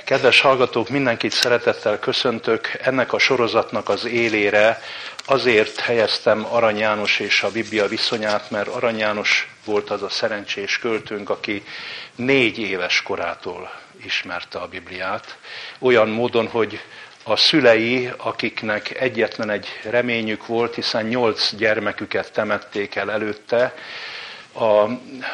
Kedves hallgatók, mindenkit szeretettel köszöntök. Ennek a sorozatnak az élére azért helyeztem Arany János és a Biblia viszonyát, mert Arany János volt az a szerencsés költőnk, aki 4 éves korától ismerte a Bibliát. Olyan módon, hogy a szülei, akiknek egyetlen egy reményük volt, hiszen 8 gyermeküket temették el előtte, a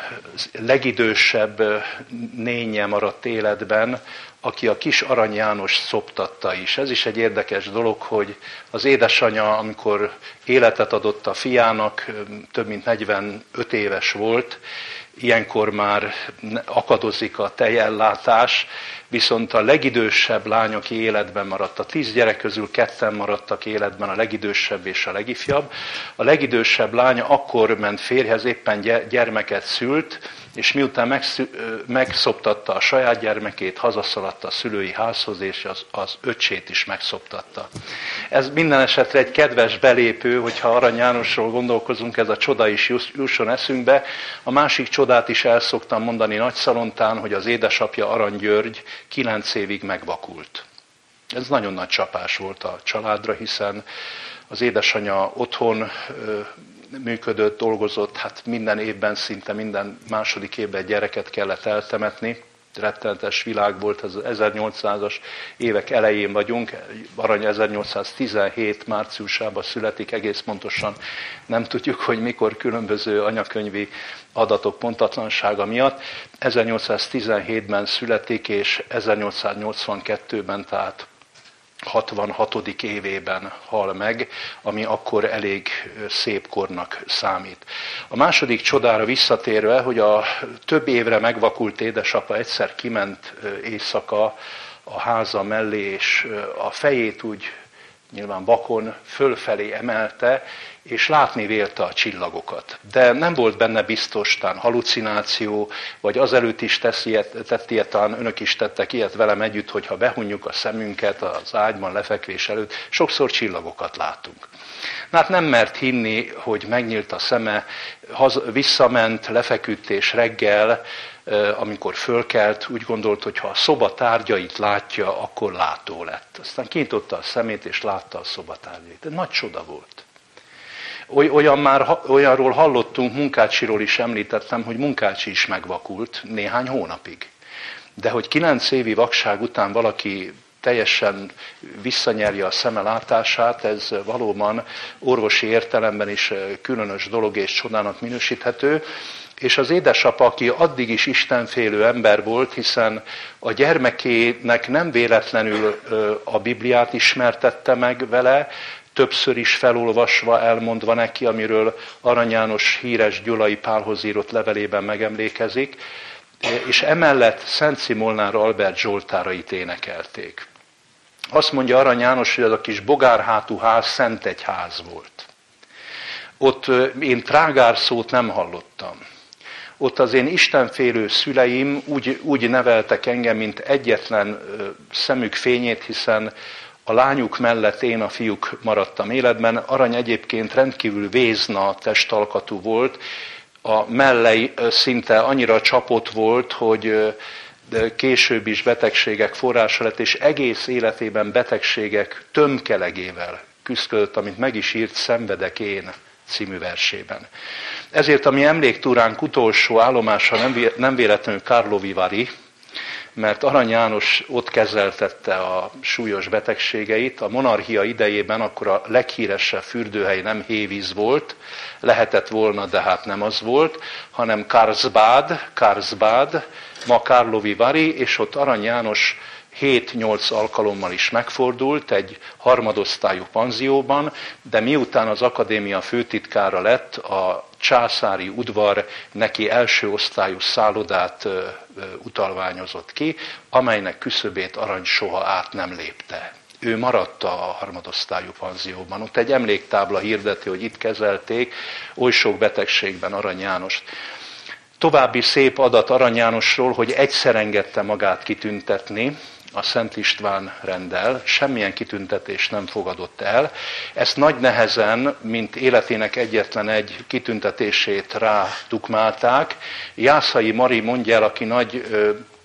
legidősebb nénye maradt életben, aki a kis Arany János szoptatta is. Ez is egy érdekes dolog, hogy az édesanyja, amikor életet adott a fiának, több mint 45 éves volt, ilyenkor már akadozik a tejellátás, viszont a legidősebb lány, aki életben maradt, a 10 gyerek közül 2 maradtak életben, a legidősebb és a legifjabb. A legidősebb lánya akkor ment férjhez, éppen gyermeket szült, és miután megszoptatta a saját gyermekét, hazaszaladt a szülői házhoz, és az öccsét is megszoptatta. Ez minden esetre egy kedves belépő, hogyha Arany Jánosról gondolkozunk, ez a csoda is jusson eszünkbe. A másik csodát is el szoktam mondani Nagyszalontán, hogy az édesapja Arany György 9 évig megvakult. Ez nagyon nagy csapás volt a családra, hiszen az édesanyja otthon működött, dolgozott, hát minden évben, szinte minden második évben gyereket kellett eltemetni. Rettenetes világ volt, az 1800-as évek elején vagyunk, Arany 1817 márciusában születik, egész pontosan nem tudjuk, hogy mikor, különböző anyakönyvi adatok pontatlansága miatt. 1817-ben születik, és 1882-ben, tehát 66. évében hal meg, ami akkor elég szép kornak számít. A második csodára visszatérve, hogy a több évre megvakult édesapa egyszer kiment éjszaka a háza mellé, és a fejét úgy nyilván vakon fölfelé emelte, és látni vélte a csillagokat. De nem volt benne biztos, talán halucináció, vagy azelőtt is tett ilyet, talán önök is tettek ilyet velem együtt, hogyha behunjuk a szemünket az ágyban lefekvés előtt, sokszor csillagokat látunk. Hát nem mert hinni, hogy megnyílt a szeme, visszament, lefeküdt, és reggel, amikor fölkelt, úgy gondolt, hogy ha a szoba tárgyait látja, akkor látó lett. Aztán kinyitotta a szemét, és látta a szoba tárgyait. Ez nagy csoda volt. Olyanról hallottunk, Munkácsiról is említettem, hogy Munkácsi is megvakult néhány hónapig. De hogy 9 évi vakság után valaki teljesen visszanyerje a szeme látását, ez valóban orvosi értelemben is különös dolog és csodának minősíthető. És az édesapa, aki addig is istenfélő ember volt, hiszen a gyermekének nem véletlenül a Bibliát ismertette meg vele, többször is felolvasva, elmondva neki, amiről Arany János híres gyulai Pálhoz írott levelében megemlékezik, és emellett Szent Szimolnár Albert zsoltárait énekelték. Azt mondja Arany János, hogy az a kis bogárhátú ház szentegyház volt. Ott én trágár szót nem hallottam. Ott az én istenfélő szüleim úgy neveltek engem, mint egyetlen szemük fényét, hiszen a lányuk mellett én a fiúk maradtam életben. Arany egyébként rendkívül vézna testalkatú volt, a mellei szinte annyira csapott volt, hogy később is betegségek forrása lett, és egész életében betegségek tömkelegével küzdött, amit meg is írt Szenvedek én című versében. Ezért a mi emléktúránk utolsó állomása nem véletlenül Karlovy Vary, mert Arany János ott kezeltette a súlyos betegségeit. A monarchia idejében akkor a leghíresebb fürdőhely nem Hévíz volt, lehetett volna, de hát nem az volt, hanem Karlsbad, ma Karlovy Vary, és ott Arany János 7-8 alkalommal is megfordult egy harmadosztályú panzióban, de miután az akadémia főtitkára lett, a császári udvar neki első osztályú szállodát utalványozott ki, amelynek küszöbét Arany soha át nem lépte. Ő maradt a harmadosztályú panzióban. Ott egy emléktábla hirdeti, hogy itt kezelték oly sok betegségben Arany Jánost. További szép adat Arany Jánosról, hogy egyszer engedte magát kitüntetni a Szent István renddel, semmilyen kitüntetést nem fogadott el. Ezt nagy nehezen, mint életének egyetlen egy kitüntetését rátukmálták. Jászai Mari mondja el, aki nagy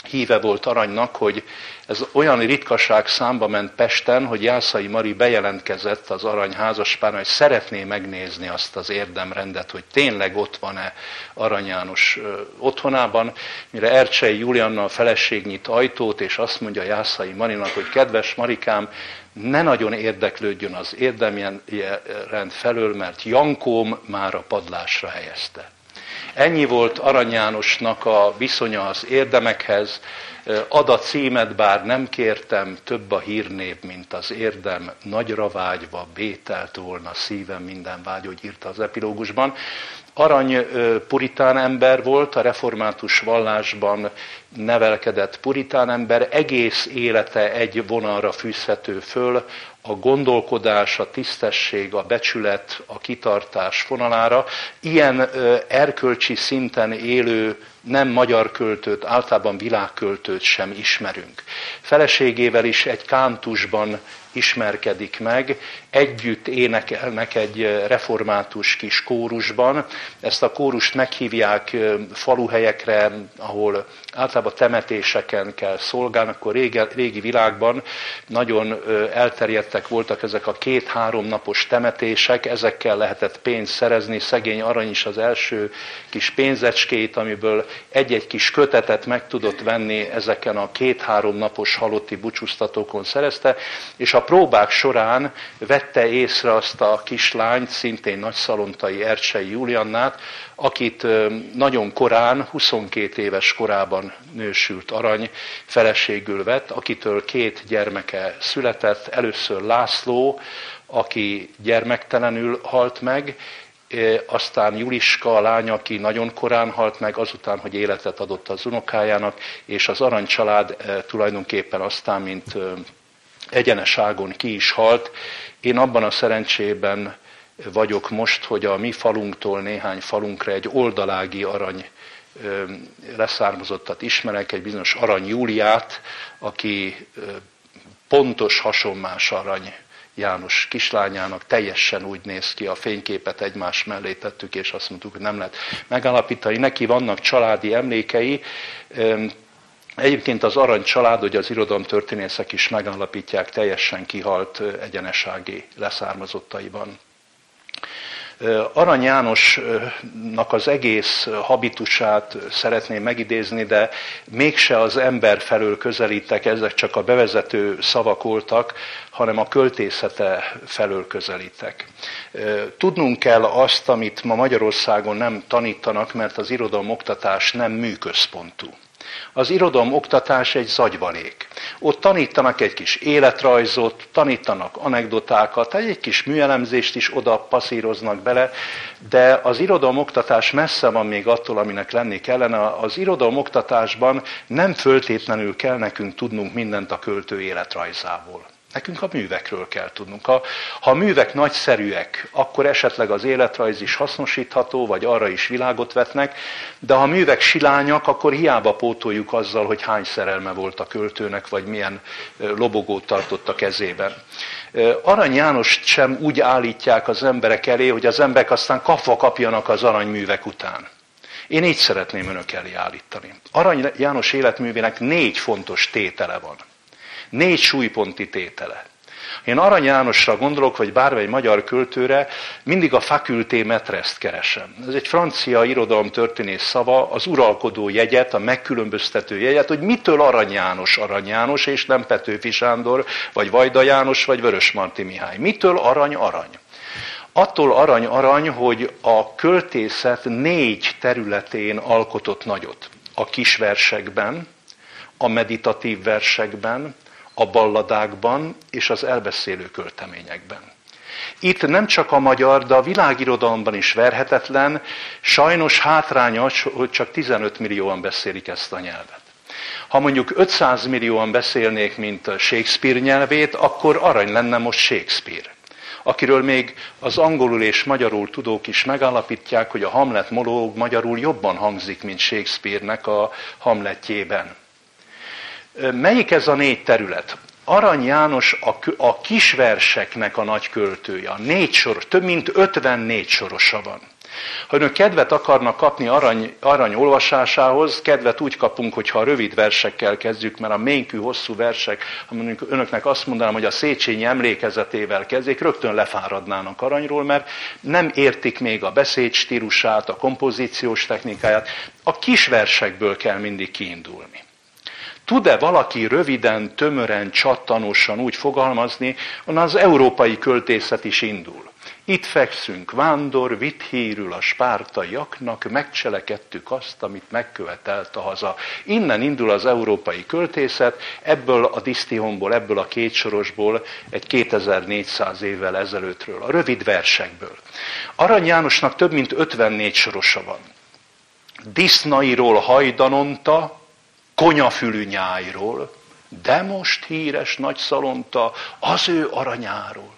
híve volt Aranynak, hogy ez olyan ritkaság számba ment Pesten, hogy Jászai Mari bejelentkezett az Arany házaspárna, hogy szeretné megnézni azt az érdemrendet, hogy tényleg ott van-e Arany János otthonában, mire Ercsei Julianna a feleség nyit ajtót, és azt mondja Jászai Marinak, hogy kedves Marikám, ne nagyon érdeklődjön az érdemrend felől, mert Jankóm már a padlásra helyezte. Ennyi volt Arany Jánosnak a viszonya az érdemekhez, ad a címet, bár nem kértem, több a hírnév, mint az érdem, nagyra vágyva bételt volna szívem minden vágy, hogy írta az epilógusban. Arany puritán ember volt, a református vallásban nevelkedett puritán ember, egész élete egy vonalra fűzhető föl, a gondolkodás, a tisztesség, a becsület, a kitartás vonalára. Ilyen erkölcsi szinten élő nem magyar költőt, általában világköltőt sem ismerünk. Feleségével is egy kántusban ismerkedik meg, együtt énekelnek egy református kis kórusban. Ezt a kórust meghívják faluhelyekre, ahol általában temetéseken kell szolgálni, akkor régi világban nagyon elterjedtek voltak ezek a 2-3 napos temetések, ezekkel lehetett pénzt szerezni, szegény Arany is az első kis pénzecskét, amiből egy-egy kis kötetet meg tudott venni, ezeken a 2-3 napos halotti búcsúztatókon szerezte, és a próbák során vette észre azt a kislányt, szintén nagyszalontai Ercsei Juliannát, akit nagyon korán, 22 éves korában nősült Arany feleségül vett, akitől 2 gyermeke született, először László, aki gyermektelenül halt meg, aztán Juliska, a lány, aki nagyon korán halt meg, azután, hogy életet adott az unokájának, és az Arany család tulajdonképpen aztán, mint egyenes ágon ki is halt. Én abban a szerencsében vagyok most, hogy a mi falunktól néhány falunkra egy oldalági Arany leszármazottat ismerek, egy bizonyos Arany Júliát, aki pontos hasonmás Arany János kislányának, teljesen úgy néz ki, a fényképet egymás mellé tettük, és azt mondtuk, hogy nem lehet megállapítani. Neki vannak családi emlékei. Egyébként az Arany család, hogy az irodalomtörténészek is megállapítják, teljesen kihalt egyenesági leszármazottaiban. Arany Jánosnak az egész habitusát szeretném megidézni, de mégse az ember felől közelítek, ezek csak a bevezető szavak voltak, hanem a költészete felől közelítek. Tudnunk kell azt, amit ma Magyarországon nem tanítanak, mert az irodalomoktatás nem műközpontú. Az irodalomoktatás egy zagyvalék. Ott tanítanak egy kis életrajzot, tanítanak anekdotákat, egy kis műelemzést is oda passzíroznak bele, de az irodalomoktatás messze van még attól, aminek lenni kellene. Az irodalomoktatásban nem föltétlenül kell nekünk tudnunk mindent a költő életrajzából. Nekünk a művekről kell tudnunk. Ha a művek nagyszerűek, akkor esetleg az életrajz is hasznosítható, vagy arra is világot vetnek, de ha a művek silányak, akkor hiába pótoljuk azzal, hogy hány szerelme volt a költőnek, vagy milyen lobogót tartott a kezében. Arany Jánost sem úgy állítják az emberek elé, hogy az emberek aztán kapva kapjanak az aranyművek után. Én így szeretném önök elé állítani. Arany János életművének 4 fontos tétele van. 4 súlyponti tétele. Én Arany Jánosra gondolok, vagy bármely magyar költőre, mindig a faculté maîtresset keresem. Ez egy francia irodalomtörténész szava, az uralkodó jegyet, a megkülönböztető jegyet, hogy mitől Arany János, és nem Petőfi Sándor, vagy Vajda János, vagy Vörösmarty Mihály. Mitől arany? Attól arany, hogy a költészet 4 területén alkotott nagyot. A kisversekben, a meditatív versekben, a balladákban és az elbeszélő költeményekben. Itt nem csak a magyar, de a világirodalomban is verhetetlen, sajnos hátrányos, hogy csak 15 millióan beszélik ezt a nyelvet. Ha mondjuk 500 millióan beszélnék, mint Shakespeare nyelvét, akkor arany lenne most Shakespeare, akiről még az angolul és magyarul tudók is megállapítják, hogy a Hamlet monológ magyarul jobban hangzik, mint Shakespeare-nek a Hamletjében. Melyik ez a 4 terület? Arany János a kisverseknek a nagy költője. 4 sor, több mint 54 sorosa van. Ha önök kedvet akarnak kapni arany olvasásához, kedvet úgy kapunk, hogyha a rövid versekkel kezdjük, mert a ménkű, hosszú versek, ha mondjuk önöknek azt mondanám, hogy a Széchenyi emlékezetével kezdjék, rögtön lefáradnának aranyról, mert nem értik még a beszéd stílusát, a kompozíciós technikáját. A kis versekből kell mindig kiindulni. Tud-e valaki röviden, tömören, csattanosan úgy fogalmazni, onnan az európai költészet is indul. Itt fekszünk, vándor, vitt hírül a spártaiaknak, megcselekedtük azt, amit megkövetelt a haza. Innen indul az európai költészet, ebből a disztihomból, ebből a kétsorosból, egy 2400 évvel ezelőttről, a rövid versekből. Arany Jánosnak több mint 54 sorosa van. Disznairól hajdanonta, konyafülű nyájról, de most híres nagy szalonta az ő aranyáról.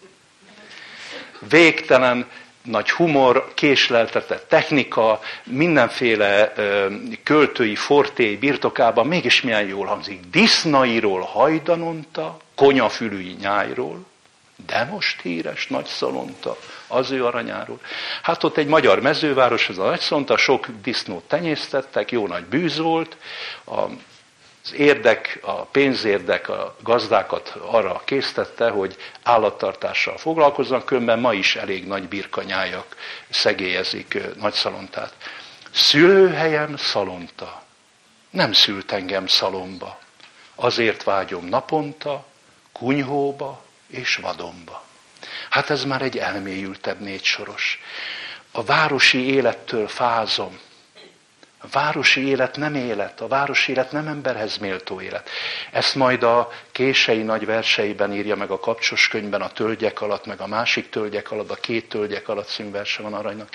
Végtelen nagy humor, késleltetett technika, mindenféle költői forté birtokában, mégis milyen jól hangzik. Disznairól hajdanonta, konyafülű nyájról, de most híres nagy szalonta az ő aranyáról. Hát ott egy magyar mezőváros, ez a Nagyszalonta, sok disznót tenyésztettek, jó nagy bűz volt, az érdek, a pénzérdek a gazdákat arra késztette, hogy állattartással foglalkoznak, különben ma is elég nagy birkanyájak szegélyezik Nagyszalontát. Szülőhelyem Szalonta, nem szült engem szalomba, azért vágyom naponta, kunyhóba és vadonba. Hát ez már egy elmélyültebb 4 soros. A városi élettől fázom. A városi élet nem élet, a városi élet nem emberhez méltó élet. Ezt majd a Kései nagy verseiben írja meg a Kapcsos könyvben, a Tölgyek alatt, meg a másik Tölgyek alatt, a 2 Tölgyek alatt című verse van Aranynak.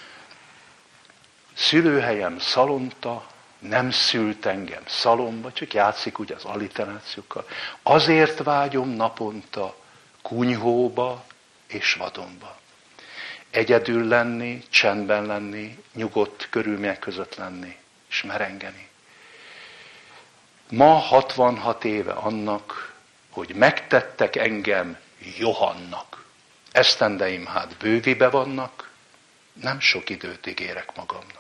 Szülőhelyem Szalonta, nem szült engem szalomba, csak játszik ugye az alliterációkkal. Azért vágyom naponta kunyhóba és vadonba. Egyedül lenni, csendben lenni, nyugodt körülmények között lenni, és merengeni. Ma 66 éve annak, hogy megtettek engem Johannak. Esztendeim hát bővibe vannak, nem sok időt ígérek magamnak.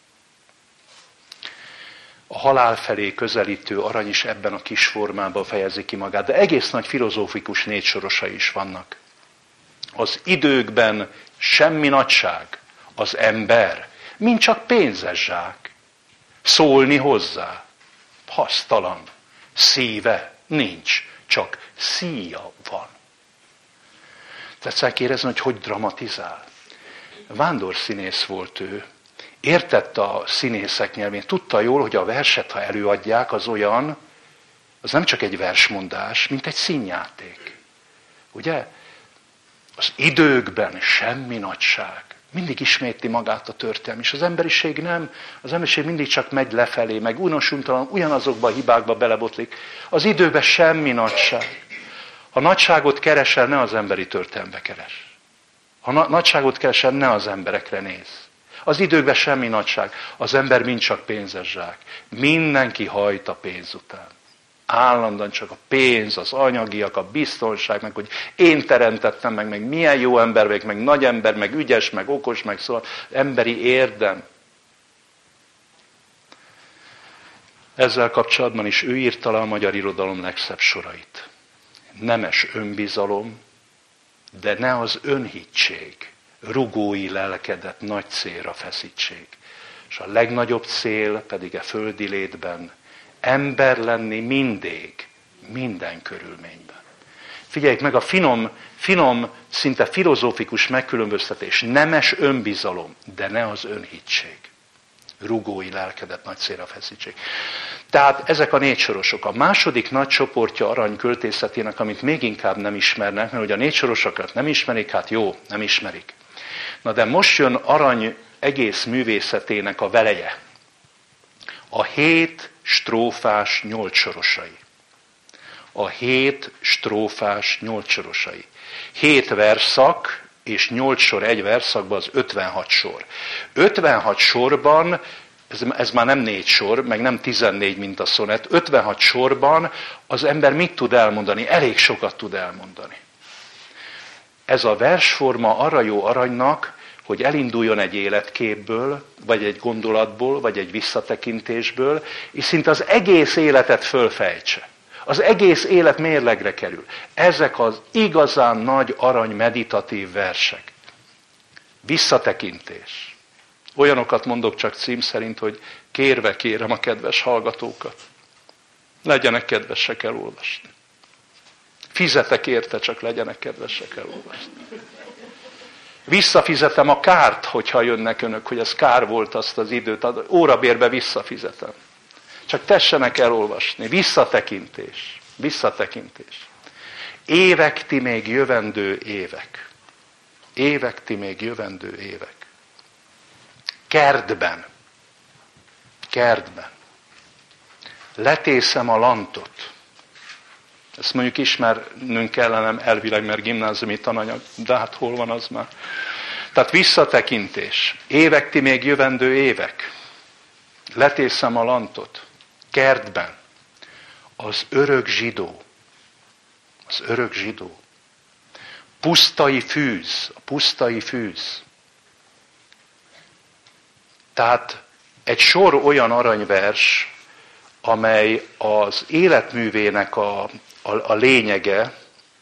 A halál felé közelítő arany is ebben a kis formában fejezi ki magát, de egész nagy filozófikus 4 sorosai is vannak. Az időkben semmi nagyság, az ember, mint csak pénzes zsák. Szólni hozzá, hasztalan, szíve nincs, csak szíja van. Tetszel kérdezni, hogy dramatizál? Vándorszínész volt ő. Értette a színészek nyelvén, tudta jól, hogy a verset, ha előadják, az olyan, az nem csak egy versmondás, mint egy színjáték. Ugye? Az időkben semmi nagyság. Mindig ismétli magát a történelem, és az emberiség nem. Az emberiség mindig csak megy lefelé, meg unosuntalan, ugyanazokba a hibákba belebotlik. Az időben semmi nagyság. Ha nagyságot keresel, ne az emberi történelembe keres. Ha nagyságot keresel, ne az emberekre néz. Az időkben semmi nagyság. Az ember mind csak pénzes zsák. Mindenki hajt a pénz után. Állandóan csak a pénz, az anyagiak, a biztonság, meg hogy én teremtettem meg milyen jó ember vagyok, meg nagy ember, meg ügyes, meg okos, meg szóval emberi érdem. Ezzel kapcsolatban is ő írta le a magyar irodalom legszebb sorait. Nemes önbizalom, de ne az önhittség, rugói lelkedet nagy célra feszítség. És a legnagyobb cél pedig a földi létben ember lenni mindig, minden körülményben. Figyeljük meg a finom, szinte filozófikus megkülönböztetés. Nemes önbizalom, de ne az önhittség. Rugói lelkedet nagy célra feszítség. Tehát ezek a 4 sorosok. A második nagy csoportja arany költészetének, amit még inkább nem ismernek, mert ugye a 4 sorosokat nem ismerik, hát jó, nem ismerik. Na de most jön Arany egész művészetének a veleje. A 7 strófás 8 sorosai. A 7 strófás 8 sorosai. 7 versszak és 8 sor egy versszakban az 56 sor. 56 sorban, ez már nem 4 sor, meg nem 14, mint a szonett, 56 sorban az ember mit tud elmondani? Elég sokat tud elmondani. Ez a versforma arra jó aranynak, hogy elinduljon egy életképből, vagy egy gondolatból, vagy egy visszatekintésből, és szinte az egész életet fölfejtse. Az egész élet mérlegre kerül. Ezek az igazán nagy arany meditatív versek. Visszatekintés. Olyanokat mondok csak cím szerint, hogy kérve kérem a kedves hallgatókat. Legyenek kedvesek elolvasni. Fizetek érte, csak legyenek kedvesek elolvasni. Visszafizetem a kárt, hogyha jönnek önök, hogy ez kár volt azt az időt, órabérbe visszafizetem. Csak tessenek elolvasni. Visszatekintés. Visszatekintés. Évek, ti még jövendő évek. Évek, ti még jövendő évek. Kertben. Kertben. Letészem a lantot. Ezt mondjuk ismernünk kellene elvileg, mert gimnáziumi tananyag, de hát hol van az már? Tehát visszatekintés. Évek, ti még jövendő évek. Letészem a lantot. Kertben. Az örök zsidó. Az örök zsidó. Pusztai fűz. A pusztai fűz. Tehát egy sor olyan aranyvers, amely az életművének a lényege,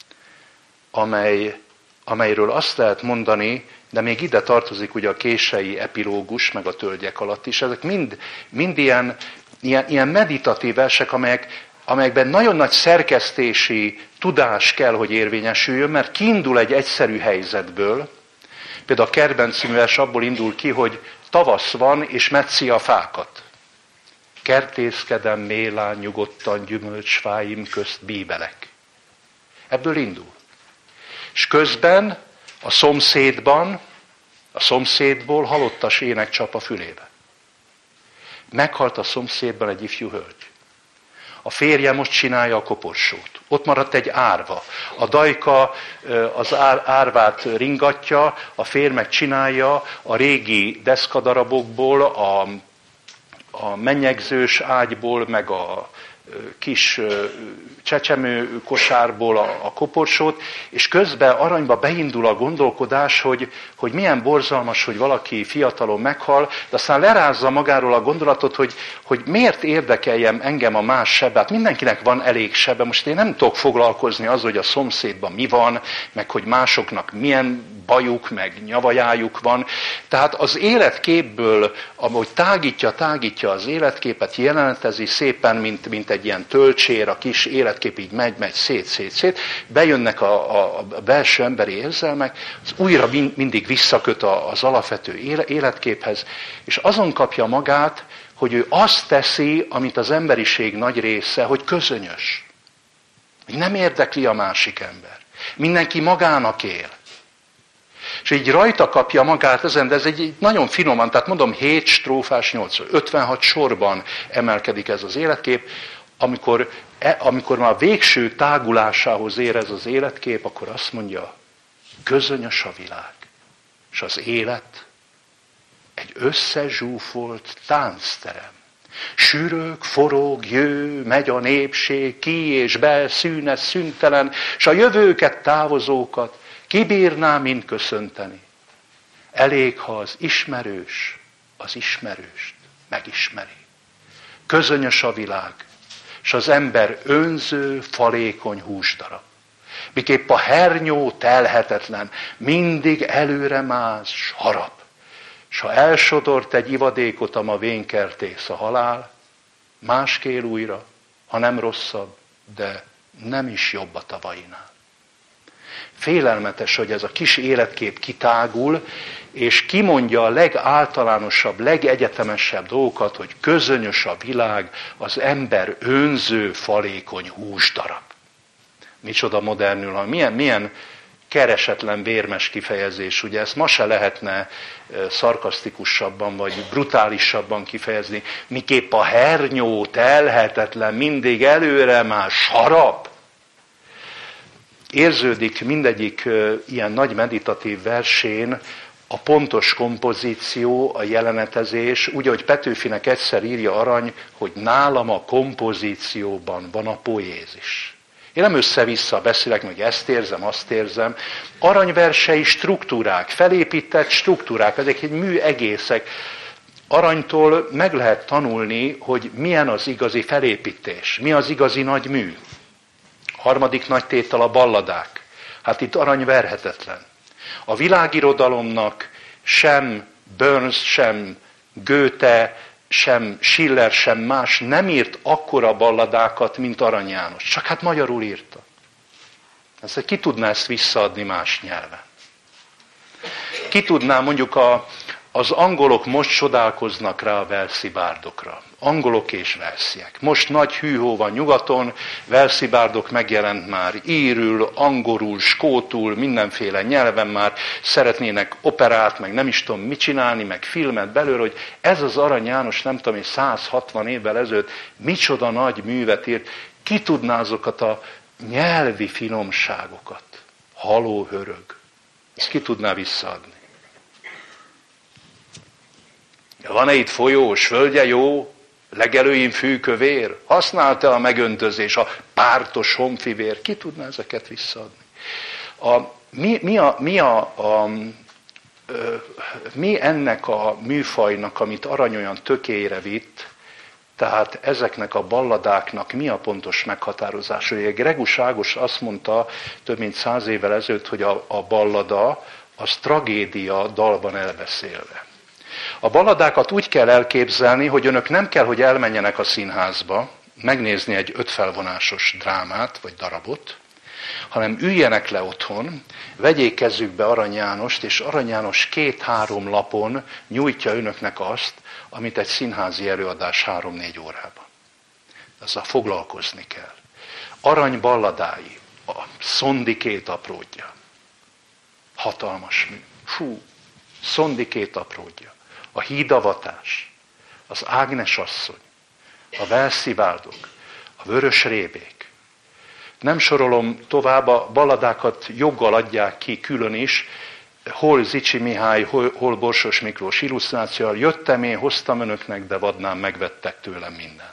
amelyről azt lehet mondani, de még ide tartozik ugye a kései epilógus, meg a tölgyek alatt is. Ezek mind ilyen meditatív versek, amelyekben nagyon nagy szerkesztési tudás kell, hogy érvényesüljön, mert kiindul egy egyszerű helyzetből. Például a Kertben című vers abból indul ki, hogy tavasz van, és metszi a fákat. Kertészkedem mélán, nyugodtan, gyümölcsfáim közt bíbelek. Ebből indul. És közben a szomszédból halottas ének csap a fülébe. Meghalt a szomszédban egy ifjú hölgy. A férje most csinálja a koporsót. Ott maradt egy árva. A dajka az árvát ringatja, a férj meg csinálja a régi deszkadarabokból, a mennyegzős ágyból, meg a kis csecsemő kosárból a koporsót, és közben aranyba beindul a gondolkodás, hogy milyen borzalmas, hogy valaki fiatalon meghal, de aztán lerázza magáról a gondolatot, hogy miért érdekeljem engem a más sebe. Hát mindenkinek van elég sebe. Most én nem tudok foglalkozni az, hogy a szomszédban mi van, meg hogy másoknak milyen bajuk, meg nyavajájuk van. Tehát az életképből, ahogy tágítja az életképet, jelenetezi szépen, mint egy ilyen tölcsér, a kis életkép így megy szét. Bejönnek a belső emberi érzelmek, az újra mindig visszaköt az alapvető életképhez, és azon kapja magát, hogy ő azt teszi, amit az emberiség nagy része, hogy közönyös. Nem érdekli a másik ember. Mindenki magának él. És így rajta kapja magát ezen, de ez egy nagyon finoman, tehát mondom 7 strófás 56 sorban emelkedik ez az életkép. Amikor már a végső tágulásához ér ez az életkép, akkor azt mondja, közönyös a világ, és az élet egy összezsúfolt táncterem. Sűrög, forog, jő, megy a népség, ki és be, szűnesz, szüntelen, s a jövőket, távozókat kibírná mind köszönteni. Elég, ha az ismerős az ismerőst megismeri. Közönyös a világ, és az ember önző, falékony húsdarab. Miképp a hernyó telhetetlen, mindig előre mász, s harap. S ha elsodort egy ivadékot a ma vénkertész a halál, máskél újra, ha nem rosszabb, de nem is jobb a tavainál. Félelmetes, hogy ez a kis életkép kitágul, és kimondja a legáltalánosabb, legegyetemesebb dolgokat, hogy közönyös a világ, az ember önző, falékony húsdarab. Micsoda modernül, milyen keresetlen, vérmes kifejezés, ugye ezt ma se lehetne szarkasztikusabban, vagy brutálisabban kifejezni, miképp a hernyó telhetetlen, mindig előre már sarap. Érződik mindegyik ilyen nagy meditatív versén a pontos kompozíció, a jelenetezés, úgy, hogy Petőfinek egyszer írja Arany, hogy nálam a kompozícióban van a poézis. Én nem össze-vissza beszélek, meg ezt érzem, azt érzem. Aranyversei struktúrák, felépített struktúrák, ezek egy mű egészek. Aranytól meg lehet tanulni, hogy milyen az igazi felépítés, mi az igazi nagy mű. Harmadik nagy tétel a balladák. Hát itt arany verhetetlen. A világirodalomnak sem Burns, sem Goethe, sem Schiller, sem más nem írt akkora balladákat, mint Arany János. Csak hát magyarul írta. Ezt ki tudná ezt visszaadni más nyelven? Ki tudná, mondjuk az angolok most csodálkoznak rá a walesi bárdokra. Angolok és walesiek. Most nagy hűhó van nyugaton, walesi bárdok megjelent már írül, angolul, skótul, mindenféle nyelven már szeretnének operát, meg nem is tudom mit csinálni, meg filmet belőle, hogy ez az Arany János, nem tudom én, 160 évvel ezelőtt micsoda nagy művet írt, ki tudná azokat a nyelvi finomságokat, haló hörög, ezt ki tudná visszaadni. Van-e itt folyós, földje jó, legelőin fűkövér, használta a megöntözés, a pártos honfivér, ki tudná ezeket visszaadni? Mi ennek a műfajnak, amit Arany olyan tökére vitt, tehát ezeknek a balladáknak mi a pontos meghatározása? Gregus Ágos azt mondta több mint 100 évvel ezelőtt, hogy a ballada az tragédia dalban elbeszélve. A balladákat úgy kell elképzelni, hogy önök nem kell, hogy elmenjenek a színházba, megnézni egy 5 felvonásos drámát, vagy darabot, hanem üljenek le otthon, vegyék kezükbe Arany Jánost, és Arany János 2-3 lapon nyújtja önöknek azt, amit egy színházi előadás 3-4 órában. Azzal foglalkozni kell. Arany balladái, a Szondi két apródja. Hatalmas mű. Szondi két apródja. A hídavatás, az Ágnes asszony, a walesi bárdok, a vörös rébék. Nem sorolom tovább, a balladákat joggal adják ki külön is, hol Zichy Mihály, hol Borsos Miklós illusztrációval. Jöttem én, hoztam önöknek, de vadnán megvettek tőlem mindent.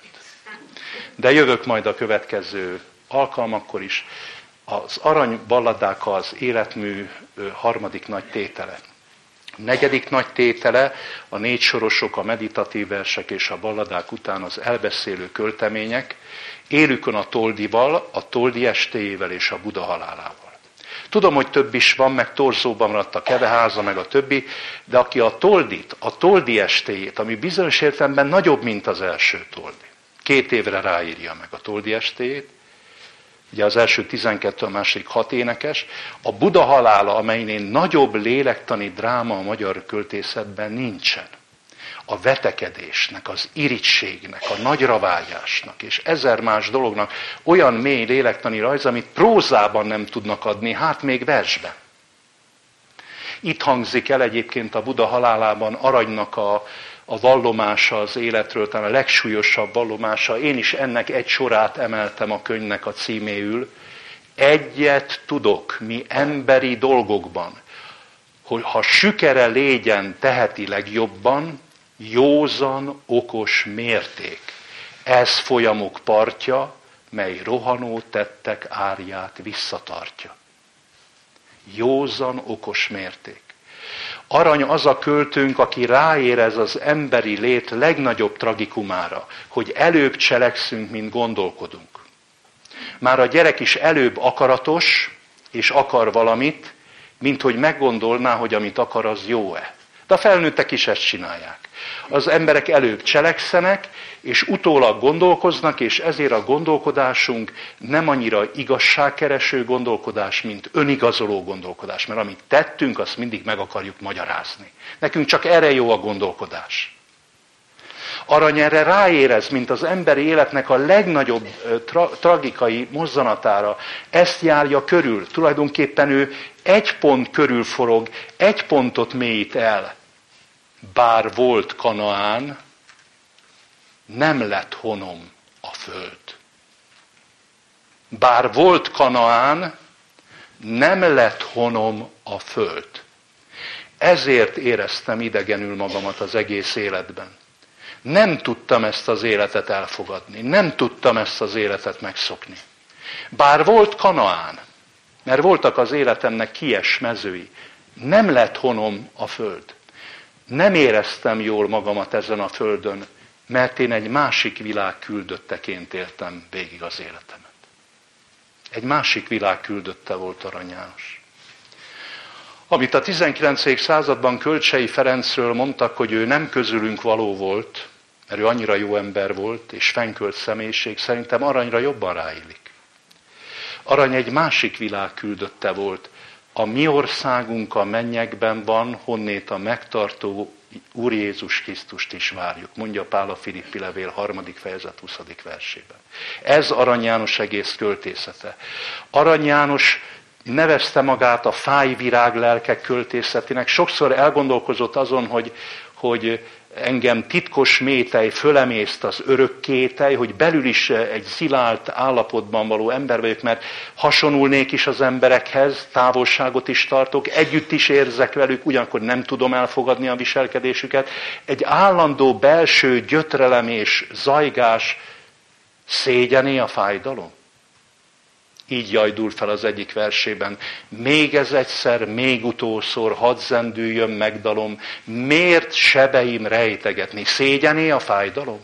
De jövök majd a következő alkalmakkor is. Az arany balladák az életmű harmadik nagy tétele. A negyedik nagy tétele, a 4 sorosok, a meditatív versek és a balladák után az elbeszélő költemények, élükön a Toldival, a Toldi estéjével és a Buda halálával. Tudom, hogy több is van, meg torzóban maradt a Keveháza, meg a többi, de aki a Toldit, a Toldi estéjét, ami bizonyos értelemben nagyobb, mint az első Toldi, 2 évre ráírja meg a Toldi estéjét, ugye az első 12, a második 6 énekes, a Buda halála, amelyen nagyobb lélektani dráma a magyar költészetben nincsen. A vetekedésnek, az irigységnek, a nagyra vágyásnak és 1000 más dolognak olyan mély lélektani rajz, amit prózában nem tudnak adni, hát még versben. Itt hangzik el egyébként a Buda halálában Aranynak a vallomása az életről, talán a legsúlyosabb vallomása. Én is ennek egy sorát emeltem a könyvnek a címéül. Egyet tudok mi emberi dolgokban, hogy ha sükere légyen tehetileg jobban, józan, okos mérték. Ez folyamok partja, mely rohanó tettek árját visszatartja. Józan, okos mérték. Arany az a költőnk, aki ráérez az emberi lét legnagyobb tragikumára, hogy előbb cselekszünk, mint gondolkodunk. Már a gyerek is előbb akaratos, és akar valamit, mint hogy meggondolná, hogy amit akar, az jó-e. De a felnőttek is ezt csinálják. Az emberek előbb cselekszenek, és utólag gondolkoznak, és ezért a gondolkodásunk nem annyira igazságkereső gondolkodás, mint önigazoló gondolkodás. Mert amit tettünk, azt mindig meg akarjuk magyarázni. Nekünk csak erre jó a gondolkodás. Arany erre ráérez, mint az emberi életnek a legnagyobb tragikai mozzanatára. Ezt járja körül. Tulajdonképpen ő egy pont körül forog, egy pontot mélyít el. Bár volt Kanaán, nem lett honom a föld. Bár volt Kanaán, nem lett honom a föld. Ezért éreztem idegenül magamat az egész életben. Nem tudtam ezt az életet elfogadni, nem tudtam ezt az életet megszokni. Bár volt Kanaán, mert voltak az életemnek kies mezői, nem lett honom a föld. Nem éreztem jól magamat ezen a földön, mert én egy másik világ küldötteként éltem végig az életemet. Egy másik világ küldötte volt Arany János. Amit a 19. században Kölcsey Ferencről mondtak, hogy ő nem közülünk való volt, mert ő annyira jó ember volt, és fennkölt személyiség, szerintem Aranyra jobban ráillik. Arany egy másik világ küldötte volt. A mi országunk a mennyekben van, honnét a megtartó Úr Jézus Krisztust is várjuk, mondja Pál a Filippi levél 3. fejezet 20. versében. Ez Arany János egész költészete. Arany János nevezte magát a fájvirág lelkek költészetének. Sokszor elgondolkozott azon, hogy engem titkos métej fölemészt az örökkétej, hogy belül is egy szilált állapotban való ember vagyok, mert hasonulnék is az emberekhez, távolságot is tartok, együtt is érzek velük, ugyanakkor nem tudom elfogadni a viselkedésüket. Egy állandó belső gyötrelem és zajgás, szégyené a fájdalom. Így jajdul fel az egyik versében. Még ez egyszer, még utolszor, hadd zendüljön meg dalom, miért sebeim rejtegetni? Szégyené a fájdalom?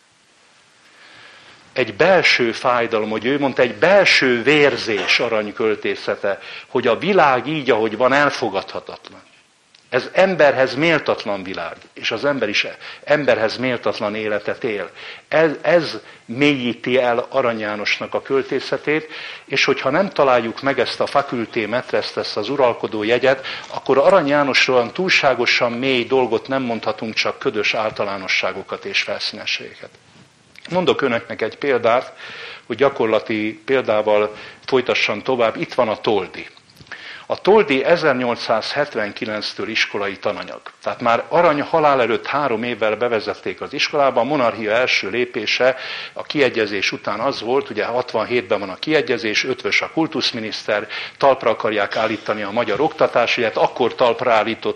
Egy belső fájdalom, hogy ő mondta, egy belső vérzés Arany költészete, hogy a világ így, ahogy van, elfogadhatatlan. Ez emberhez méltatlan világ, és az ember is emberhez méltatlan életet él. Ez mélyíti el Arany Jánosnak a költészetét, és hogyha nem találjuk meg ezt a faculté maîtresse, ezt az uralkodó jegyet, akkor Arany Jánosról túlságosan mély dolgot nem mondhatunk, csak ködös általánosságokat és felszínességeket. Mondok önöknek egy példát, hogy gyakorlati példával folytassam tovább. Itt van a Toldi. A Toldi 1879-től iskolai tananyag. Tehát már Arany halál előtt 3 évvel bevezették az iskolába. A monarchia első lépése a kiegyezés után az volt, ugye 67-ben van a kiegyezés, Ötvös a kultuszminiszter, talpra akarják állítani a magyar oktatásügyet, akkor talpra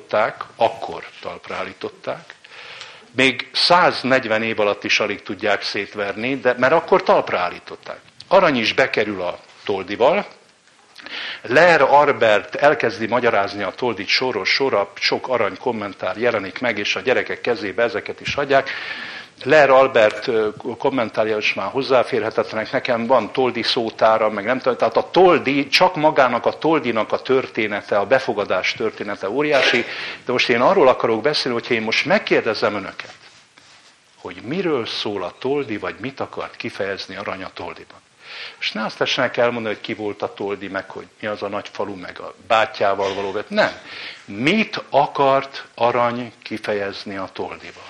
állították. Még 140 év alatt is alig tudják szétverni, mert akkor talpra állították. Arany is bekerül a Toldival, Ler Albert elkezdi magyarázni a Toldit sorról sorra, sok arany kommentár jelenik meg, és a gyerekek kezébe ezeket is adják. Ler Albert kommentárja is már hozzáférhetetlenek, nekem van Toldi szótára, meg nem tudom, tehát a Toldi, csak magának a Toldinak a története, a befogadás története óriási, de most én arról akarok beszélni, hogyha én most megkérdezem önöket, hogy miről szól a Toldi, vagy mit akart kifejezni Arany a Toldiban. És ne azt tessenek elmondani, hogy ki volt a Toldi, meg hogy mi az a nagy falu, meg a bátyjával való vet. Nem. Mit akart Arany kifejezni a Toldival?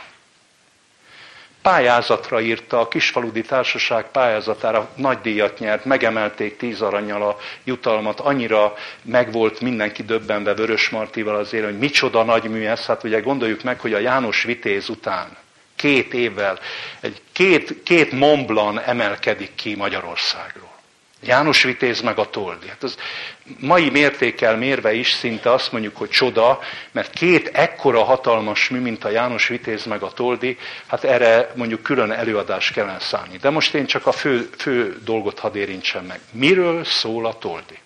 Pályázatra írta, a Kisfaludi Társaság pályázatára nagy díjat nyert, megemelték 10 arannyal a jutalmat, annyira megvolt mindenki döbbenve Vörösmartival azért, hogy micsoda nagy mű ez. Hát ugye gondoljuk meg, hogy a János Vitéz után 2 évvel két Mont Blanc emelkedik ki Magyarországról. János Vitéz meg a Toldi. Hát az mai mértékkel mérve is szinte azt mondjuk, hogy csoda, mert 2 ekkora hatalmas mű, mint a János Vitéz meg a Toldi, hát erre mondjuk külön előadást kellene szállni. De most én csak a fő dolgot hadd érintsem meg. Miről szól a Toldi?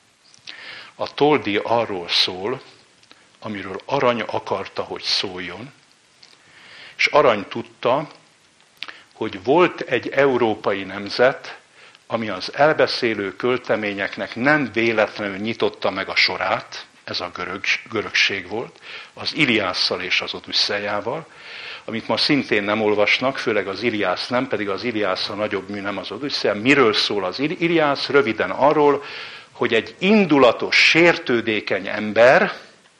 A Toldi arról szól, amiről Arany akarta, hogy szóljon, és Arany tudta, hogy volt egy európai nemzet, ami az elbeszélő költeményeknek nem véletlenül nyitotta meg a sorát, ez a görögség volt, az Iliásszal és az Odüsszeiával, amit ma szintén nem olvasnak, főleg az Iliász nem, pedig az Iliász a nagyobb mű, nem az Odüsszea. Miről szól az Iliász? Röviden arról, hogy egy indulatos, sértődékeny ember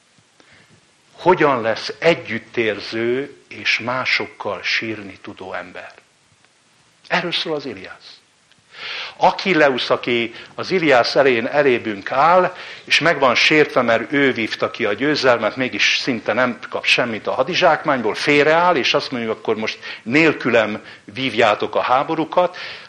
hogyan lesz együttérző és másokkal sírni tudó ember. Erről szól az Iliász. Achilleus, aki az Iliász elején elébünk áll, és meg van sértve, mert ő vívta ki a győzelmet, mégis szinte nem kap semmit a hadizsákmányból, félreáll, és azt mondjuk, akkor most nélkülem vívjátok a háborúkat.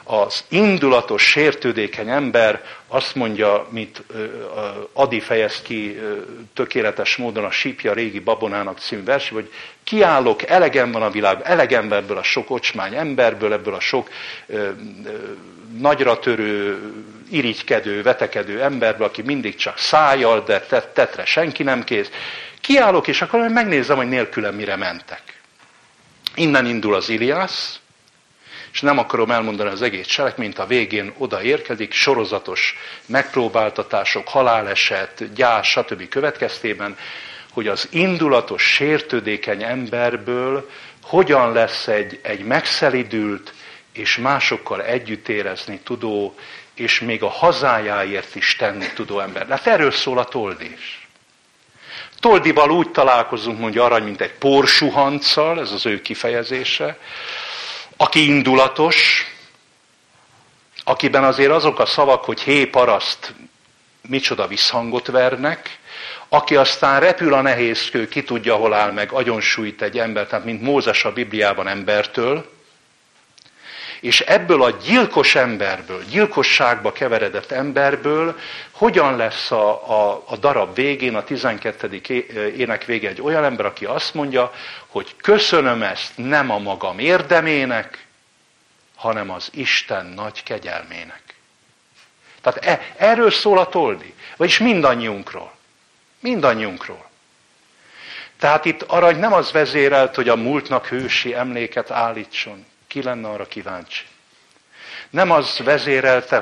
Az indulatos, sértődékeny ember azt mondja, mint Adi fejez ki tökéletes módon a Sípja régi babonának című versében, hogy kiállok, elegem van a világ, elegem van ebből a sok ocsmány emberből, ebből a sok nagyra törő, irigykedő, vetekedő emberből, aki mindig csak szájjal, de tettre senki nem kész. Kiállok, és akkor megnézem, hogy nélkülem mire mentek. Innen indul az Iliász, és nem akarom elmondani az egész cselekményt, a végén odaérkezik, sorozatos megpróbáltatások, haláleset, gyász, stb. Következtében, hogy az indulatos, sértődékeny emberből hogyan lesz egy megszelidült és másokkal együtt érezni tudó, és még a hazájáért is tenni tudó ember. Hát erről szól a toldés. Toldival úgy találkozunk, mondja Arany, mint egy porsuhanccal, ez az ő kifejezése, aki indulatos, akiben azért azok a szavak, hogy hé paraszt, micsoda visszhangot vernek, aki aztán repül a nehézkő, ki tudja, hol áll meg, agyonsújt egy embert, tehát mint Mózes a Bibliában embertől, és ebből a gyilkos emberből, gyilkosságba keveredett emberből hogyan lesz a darab végén, a 12. ének végén egy olyan ember, aki azt mondja, hogy köszönöm ezt nem a magam érdemének, hanem az Isten nagy kegyelmének. Tehát erről szól a toldi, vagyis mindannyiunkról. Mindannyiunkról. Tehát itt Arany nem az vezérelt, hogy a múltnak hősi emléket állítson. Ki lenne arra kíváncsi? Nem az vezérelte,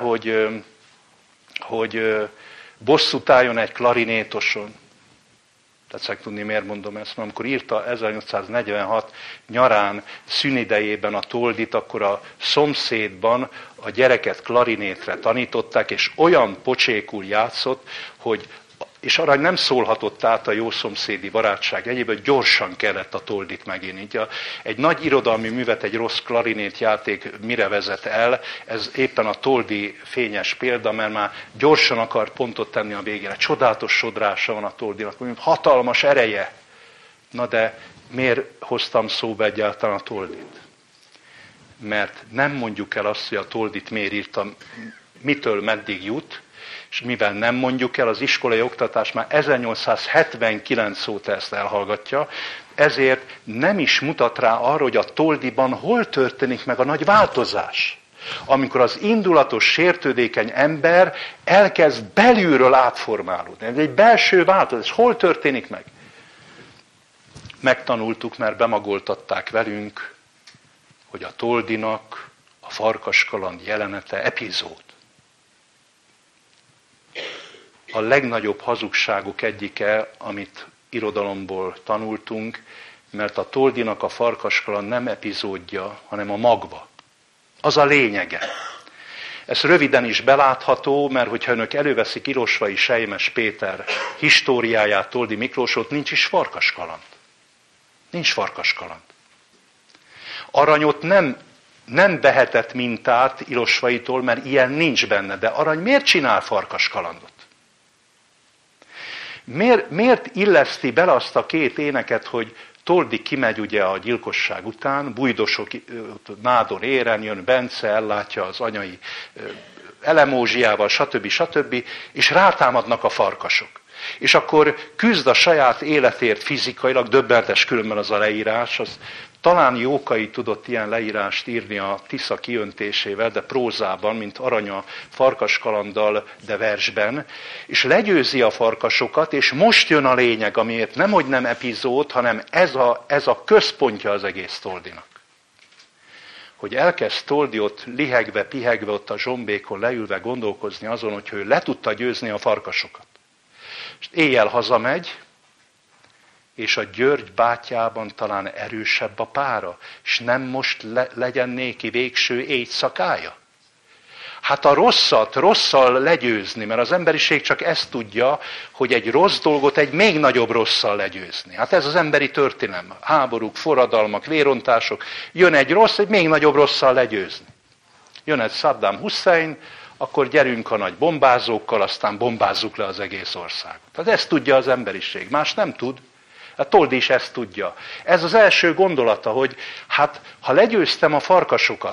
hogy bosszút álljon egy klarinétoson. Tetszek tudni, miért mondom ezt, mert amikor írta 1846 nyarán szünidejében a toldit, akkor a szomszédban a gyereket klarinétre tanították, és olyan pocsékul játszott, hogy és Arany nem szólhatott át a jó szomszédi barátság egyébként, gyorsan kellett a toldit megírni. Egy nagy irodalmi művet, egy rossz klarinét játék mire vezet el, ez éppen a toldi fényes példa, mert már gyorsan akar pontot tenni a végére. Csodálatos sodrása van a toldinak, hatalmas ereje. Na de miért hoztam szóba egyáltalán a toldit? Mert nem mondjuk el azt, hogy a toldit miért írtam, mitől meddig jut, és mivel nem mondjuk el, az iskolai oktatás már 1879 óta ezt elhallgatja, ezért nem is mutat rá arra, hogy a toldiban hol történik meg a nagy változás. Amikor az indulatos, sértődékeny ember elkezd belülről átformálódni. Ez egy belső változás. Hol történik meg? Megtanultuk, mert bemagoltatták velünk, hogy a toldinak a farkaskaland jelenete epizód. A legnagyobb hazugságuk egyike, amit irodalomból tanultunk, mert a toldinak a farkaskaland nem epizódja, hanem a magva. Az a lényege. Ez röviden is belátható, mert hogyha önök előveszik Irosvai Selymes Péter históriáját, Toldi Miklósot, nincs is farkaskaland. Nincs farkaskaland. Aranyot nem vehetett mintát Irosvaitól, mert ilyen nincs benne, de Arany miért csinál farkaskalandot? Miért illeszti bele azt a két éneket, hogy Toldi kimegy ugye a gyilkosság után, bújdosok nádon éren, jön Bence, ellátja az anyai elemózsiával, stb. És rátámadnak a farkasok. És akkor küzd a saját életért fizikailag, döbbenetes különben az a leírás, az talán Jókai tudott ilyen leírást írni a Tisza kiöntésével, de prózában, mint Arany a farkaskalanddal, de versben, és legyőzi a farkasokat, és most jön a lényeg, amiért nemhogy nem epizód, hanem ez a központja az egész Toldinak. Hogy elkezd Toldi ott lihegve, pihegve, ott a zsombékon leülve gondolkozni azon, hogy ő le tudta győzni a farkasokat. És éjjel hazamegy, és a György bátyjában talán erősebb a pára, és nem most legyen néki végső éjszakája? Hát a rosszal legyőzni, mert az emberiség csak ezt tudja, hogy egy rossz dolgot egy még nagyobb rosszal legyőzni. Hát ez az emberi történelem. Háborúk, forradalmak, vérontások. Jön egy rossz, egy még nagyobb rosszal legyőzni. Jön egy Saddam Hussein, akkor gyerünk a nagy bombázókkal, aztán bombázzuk le az egész országot. Tehát ezt tudja az emberiség, más nem tud. A Toldi is ezt tudja. Ez az első gondolata, hogy hát ha legyőztem a farkasokat,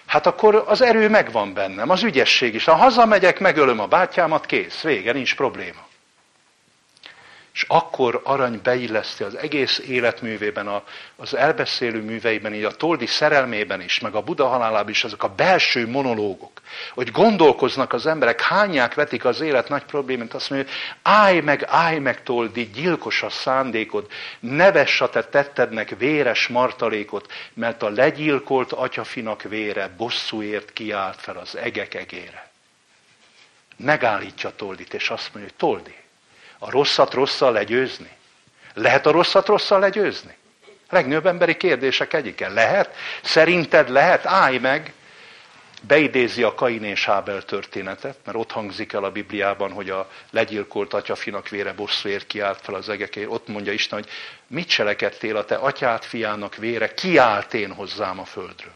hát akkor az erő megvan bennem, az ügyesség is. Ha hazamegyek, megölöm a bátyámat, kész, vége, nincs probléma. És akkor Arany beilleszti az egész életművében, az elbeszélő műveiben, így a Toldi szerelmében is, meg a Buddha halálában is, azok a belső monológok, hogy gondolkoznak az emberek, hányák vetik az élet nagy problémát, azt mondja, hogy állj meg, Toldi, gyilkos a szándékod, ne vess a te tettednek véres martalékot, mert a legyilkolt atyafinak vére bosszúért kiállt fel az egek egére. Megállítja Toldit, és azt mondja, hogy Toldi, a rosszat rosszal legyőzni? Lehet a rosszat rosszal legyőzni? Legnagyobb emberi kérdések egyike. Lehet? Szerinted lehet? Állj meg! Beidézi a Kain és Ábel történetet, mert ott hangzik el a Bibliában, hogy a legyilkolt atyafinak vére bosszúért kiállt fel az egekért. Ott mondja Isten, hogy mit cselekedtél a te atyád fiának vére, kiállt én hozzám a földről.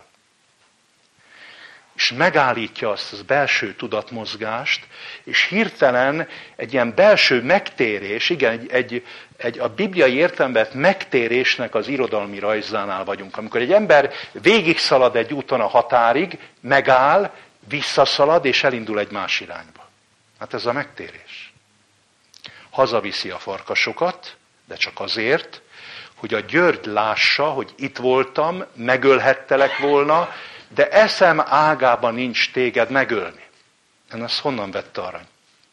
És megállítja azt az belső tudatmozgást, és hirtelen egy ilyen belső megtérés, igen, a bibliai értelemben megtérésnek az irodalmi rajzánál vagyunk. Amikor egy ember végigszalad egy úton a határig, megáll, visszaszalad, és elindul egy más irányba. Hát ez a megtérés. Hazaviszi a farkasokat, de csak azért, hogy a György lássa, hogy itt voltam, megölhettelek volna, de eszem ágában nincs téged megölni. Ezt honnan vette Arany?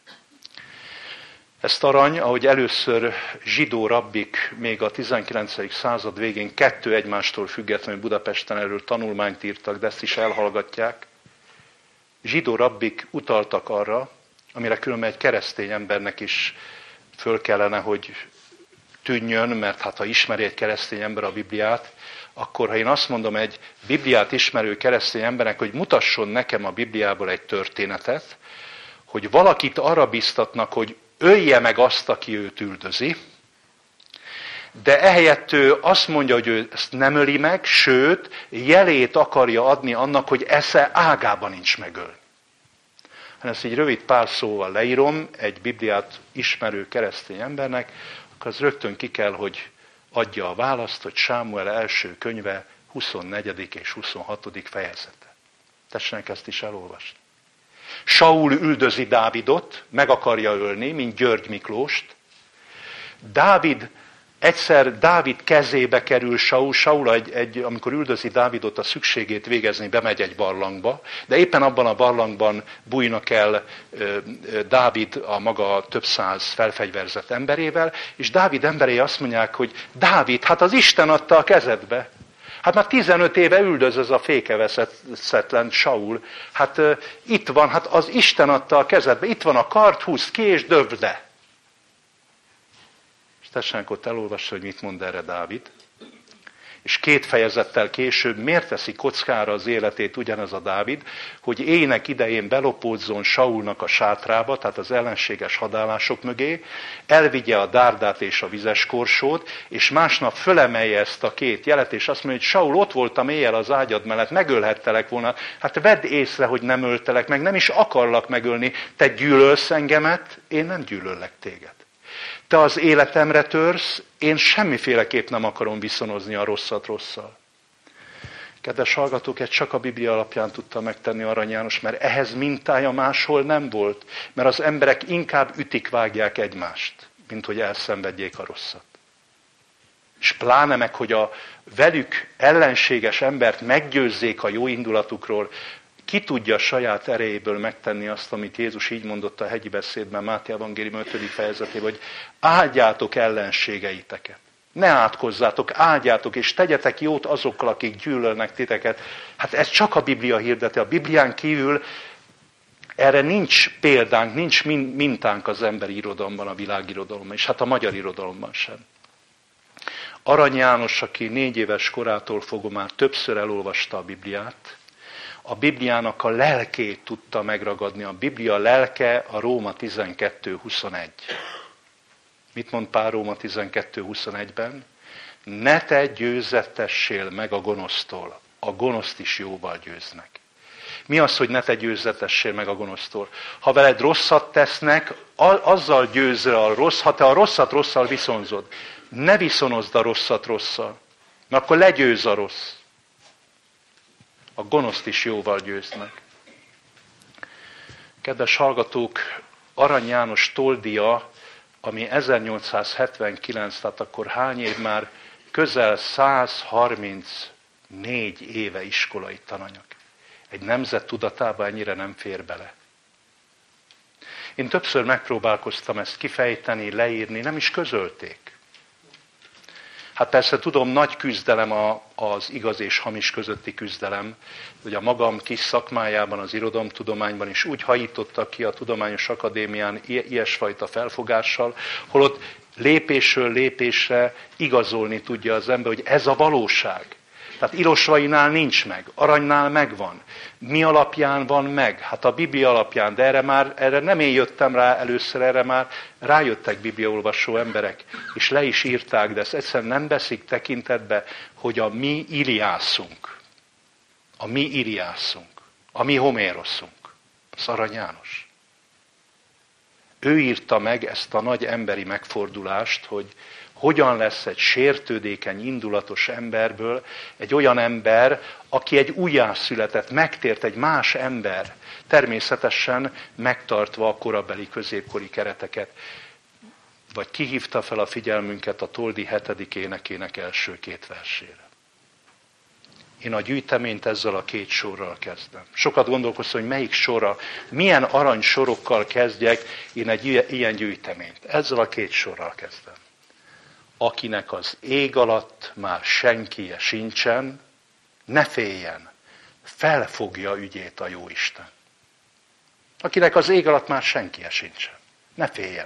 Ezt Arany, ahogy először zsidó rabbik még a 19. század végén 2 egymástól függetlenül Budapesten erről tanulmányt írtak, de ezt is elhallgatják. Zsidó rabbik utaltak arra, amire különben egy keresztény embernek is föl kellene, hogy tűnjön, mert hát ha ismeri egy keresztény ember a Bibliát, akkor ha én azt mondom egy Bibliát ismerő keresztény embernek, hogy mutasson nekem a Bibliából egy történetet, hogy valakit arra biztatnak, hogy ölje meg azt, aki őt üldözi, de ehelyett ő azt mondja, hogy ő ezt nem öli meg, sőt, jelét akarja adni annak, hogy esze ágában nincs megölni. Hát ezt így rövid pár szóval leírom egy Bibliát ismerő keresztény embernek, akkor az rögtön ki kell, hogy adja a választ, hogy Sámuel első könyve 24. és 26. fejezete. Tessenek ezt is elolvasni. Saul üldözi Dávidot, meg akarja ölni, mint György Miklóst. Egyszer Dávid kezébe kerül Saul amikor üldözi Dávidot, a szükségét végezni, bemegy egy barlangba, de éppen abban a barlangban bújnak el Dávid a maga több száz felfegyverzett emberével, és Dávid emberei azt mondják, hogy Dávid, hát az Isten adta a kezedbe. Hát már 15 éve üldöz ez a fékeveszetlen Saul. Hát itt van, hát az Isten adta a kezedbe, itt van a kard, húzd ki és döbd le. Tessenek ott elolvassa, hogy mit mond erre Dávid. És 2 fejezettel később miért teszi kockára az életét ugyanez a Dávid, hogy ének idején belopódzon Saulnak a sátrába, tehát az ellenséges hadállások mögé, elvigye a dárdát és a vizes korsót, és másnap fölemelje ezt a 2 jelet, és azt mondja, hogy Saul, ott voltam éjjel az ágyad mellett, megölhettelek volna, hát vedd észre, hogy nem öltelek meg, nem is akarlak megölni, te gyűlölsz engemet, én nem gyűlöllek téged. Te az életemre törsz, én semmiféleképp nem akarom viszonozni a rosszat rosszal. Kedves hallgatók, ezt csak a Biblia alapján tudta megtenni Arany János, mert ehhez mintája máshol nem volt. Mert az emberek inkább ütik-vágják egymást, mint hogy elszenvedjék a rosszat. És pláne meg, hogy a velük ellenséges embert meggyőzzék a jó indulatukról, ki tudja a saját erejéből megtenni azt, amit Jézus így mondott a hegyi beszédben, Máté evangélium 5. fejezetében, hogy áldjátok ellenségeiteket. Ne átkozzátok, áldjátok, és tegyetek jót azokkal, akik gyűlölnek titeket. Hát ez csak a Biblia hirdeti. A Biblián kívül erre nincs példánk, nincs mintánk az emberi irodalomban, a világirodalomban, és hát a magyar irodalomban sem. Arany János, aki 4 éves korától fogva már többször elolvasta a Bibliát, a Bibliának a lelkét tudta megragadni. A Biblia lelke a Róma 12.21. Mit mond Pál Róma 12.21-ben? Ne te győzetessél meg a gonosztól, a gonoszt is jóval győznek. Mi az, hogy ne te győzetessél meg a gonosztól? Ha veled rosszat tesznek, azzal győzre a rossz, ha te a rosszat rosszal viszonzod. Ne viszonozd a rosszat rosszal, mert akkor legyőz a rossz. A gonoszt is jóval győzd meg. Kedves hallgatók, Arany János toldia, ami 1879, tehát akkor hány év már? Közel 134 éve iskolai tananyag. Egy nemzet tudatába ennyire nem fér bele. Én többször megpróbálkoztam ezt kifejteni, leírni, nem is közölték. Hát persze tudom, nagy küzdelem az igaz és hamis közötti küzdelem, hogy a magam kis szakmájában, az irodalomtudományban is úgy hajítottak ki a Tudományos Akadémián ilyesfajta felfogással, holott lépésről lépésre igazolni tudja az ember, hogy ez a valóság. Tehát Ilosvainál nincs meg, Aranynál megvan. Mi alapján van meg? Hát a Biblia alapján, de erre nem én jöttem rá először, erre már rájöttek bibliaolvasó emberek, és le is írták, de ezt egyszerűen nem veszik tekintetbe, hogy a mi Iliászunk, a mi Homéroszunk, az Arany János. Ő írta meg ezt a nagy emberi megfordulást, hogy hogyan lesz egy sértődékeny, indulatos emberből egy olyan ember, aki egy újjászületett, megtért egy más ember, természetesen megtartva a korabeli középkori kereteket. Vagy kihívta fel a figyelmünket a Toldi 7. énekének első 2 versére. Én a gyűjteményt ezzel a 2 sorral kezdem. Sokat gondolkoztam, hogy melyik sorra, milyen aranysorokkal kezdjek én egy ilyen gyűjteményt. Ezzel a 2 sorral kezdem. Akinek az ég alatt már senkije sincsen, ne féljen, felfogja ügyét a Jóisten. Akinek az ég alatt már senkije sincsen, ne féljen.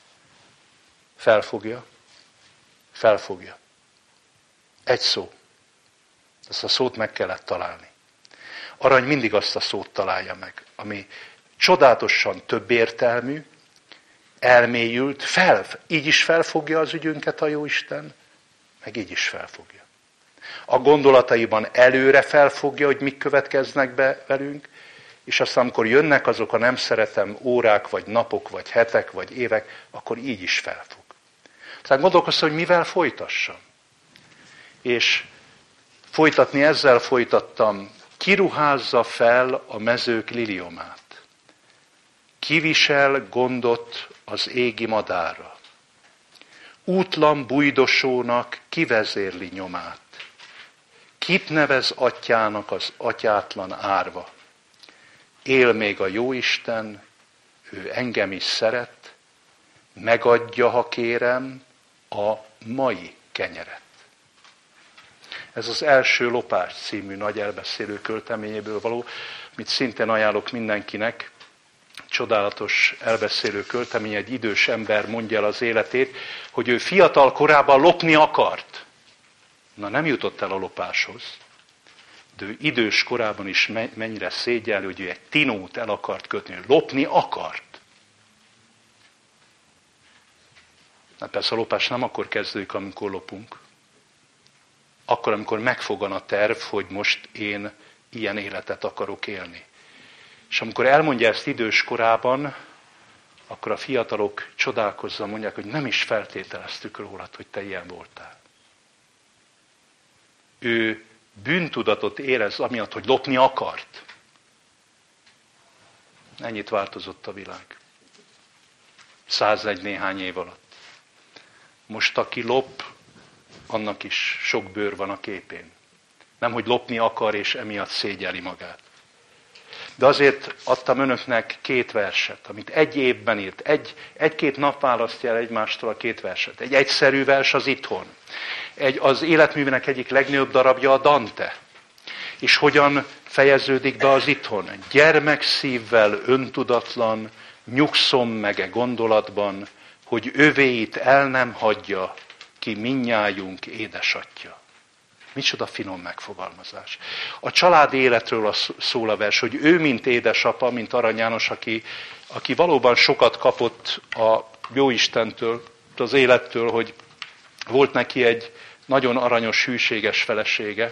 Felfogja. Egy szó. Ezt a szót meg kellett találni. Arany mindig azt a szót találja meg, ami csodálatosan többértelmű, elmélyült, így is felfogja az ügyünket a Jóisten, meg így is felfogja. A gondolataiban előre felfogja, hogy mik következnek be velünk, és aztán, amikor jönnek azok a nem szeretem órák, vagy napok, vagy hetek, vagy évek, akkor így is felfog. Aztán gondolkoztam, hogy mivel folytassam. És ezzel folytattam, kiruházza fel a mezők liliomát. Kivisel gondot az égi madárra. Útlan bujdosónak kivezérli nyomát. Kit nevez atyának az atyátlan árva. Él még a Jóisten, ő engem is szeret, megadja, ha kérem, a mai kenyeret. Ez az Első Lopás című nagy elbeszélő költeményéből való, amit szintén ajánlok mindenkinek. Csodálatos elbeszélő költemény, egy idős ember mondja el az életét, hogy ő fiatal korában lopni akart. Na, nem jutott el a lopáshoz, de ő idős korában is mennyire szégyellő, hogy ő egy tinót el akart kötni, lopni akart. Na persze a lopás nem akkor kezdődik, amikor lopunk. Akkor, amikor megfogan a terv, hogy most én ilyen életet akarok élni. És amikor elmondja ezt idős korában, akkor a fiatalok csodálkozva mondják, hogy nem is feltételeztük rólad, hogy te ilyen voltál. Ő bűntudatot érez amiatt, hogy lopni akart. Ennyit változott a világ. 101 néhány év alatt. Most aki lop, annak is sok bőr van a képén. Nem, hogy lopni akar, és emiatt szégyeli magát. De azért adtam önöknek 2 verset, amit egy évben írt. Egy-két nap választja el egymástól a 2 verset. Egy egyszerű vers az Itthon. Az életművének egyik legnagyobb darabja a Dante. És hogyan fejeződik be az Itthon? Gyermekszívvel öntudatlan, nyugszom meg-e gondolatban, hogy övéit el nem hagyja, ki minnyájunk édesatya. Micsoda finom megfogalmazás. A család életről szól a vers, hogy ő, mint édesapa, mint Arany János, aki valóban sokat kapott a Jóistentől, az élettől, hogy volt neki egy nagyon aranyos, hűséges felesége.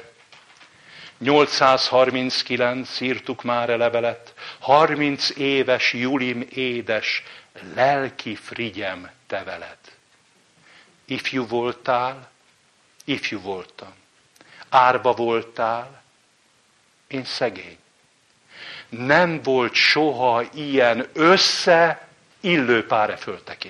839 írtuk már a levelet, 30 éves Julim édes, lelki frigyem te veled. Ifjú voltál, ifjú voltam. Árba voltál, én szegény. Nem volt soha ilyen összeillő pár e földtekén.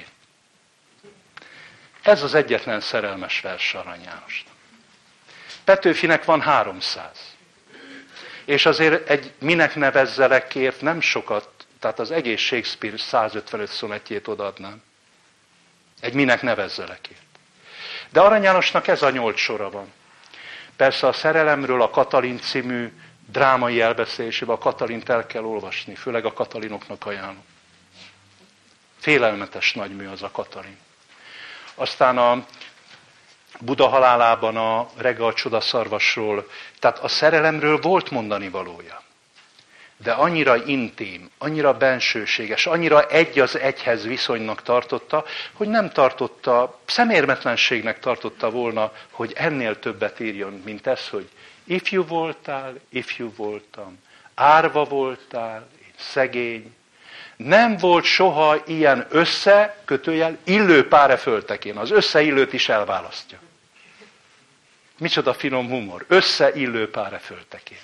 Ez az egyetlen szerelmes vers Arany Jánosnak. Petőfinek van 300. És azért egy minek nevezzelekért nem sokat, tehát az egész Shakespeare 155 szonettjét odaadnám. Egy minek nevezzelekért. De Arany Jánosnak ez a 8 sora van. Persze a szerelemről a Katalin című drámai elbeszélésében a Katalint el kell olvasni, főleg a Katalinoknak ajánlom. Félelmetes nagymű az a Katalin. Aztán a Buda halálában a Rege a csodaszarvasról, tehát a szerelemről volt mondani valója. De annyira intim, annyira bensőséges, annyira egy az egyhez viszonynak tartotta, hogy nem tartotta, szemérmetlenségnek tartotta volna, hogy ennél többet írjon, mint ez, hogy ifjú voltam, árva voltál, én szegény. Nem volt soha ilyen kötőjel, illő pár e földtekén. Az összeillőt is elválasztja. Micsoda finom humor. Összeillő pár e földtekén.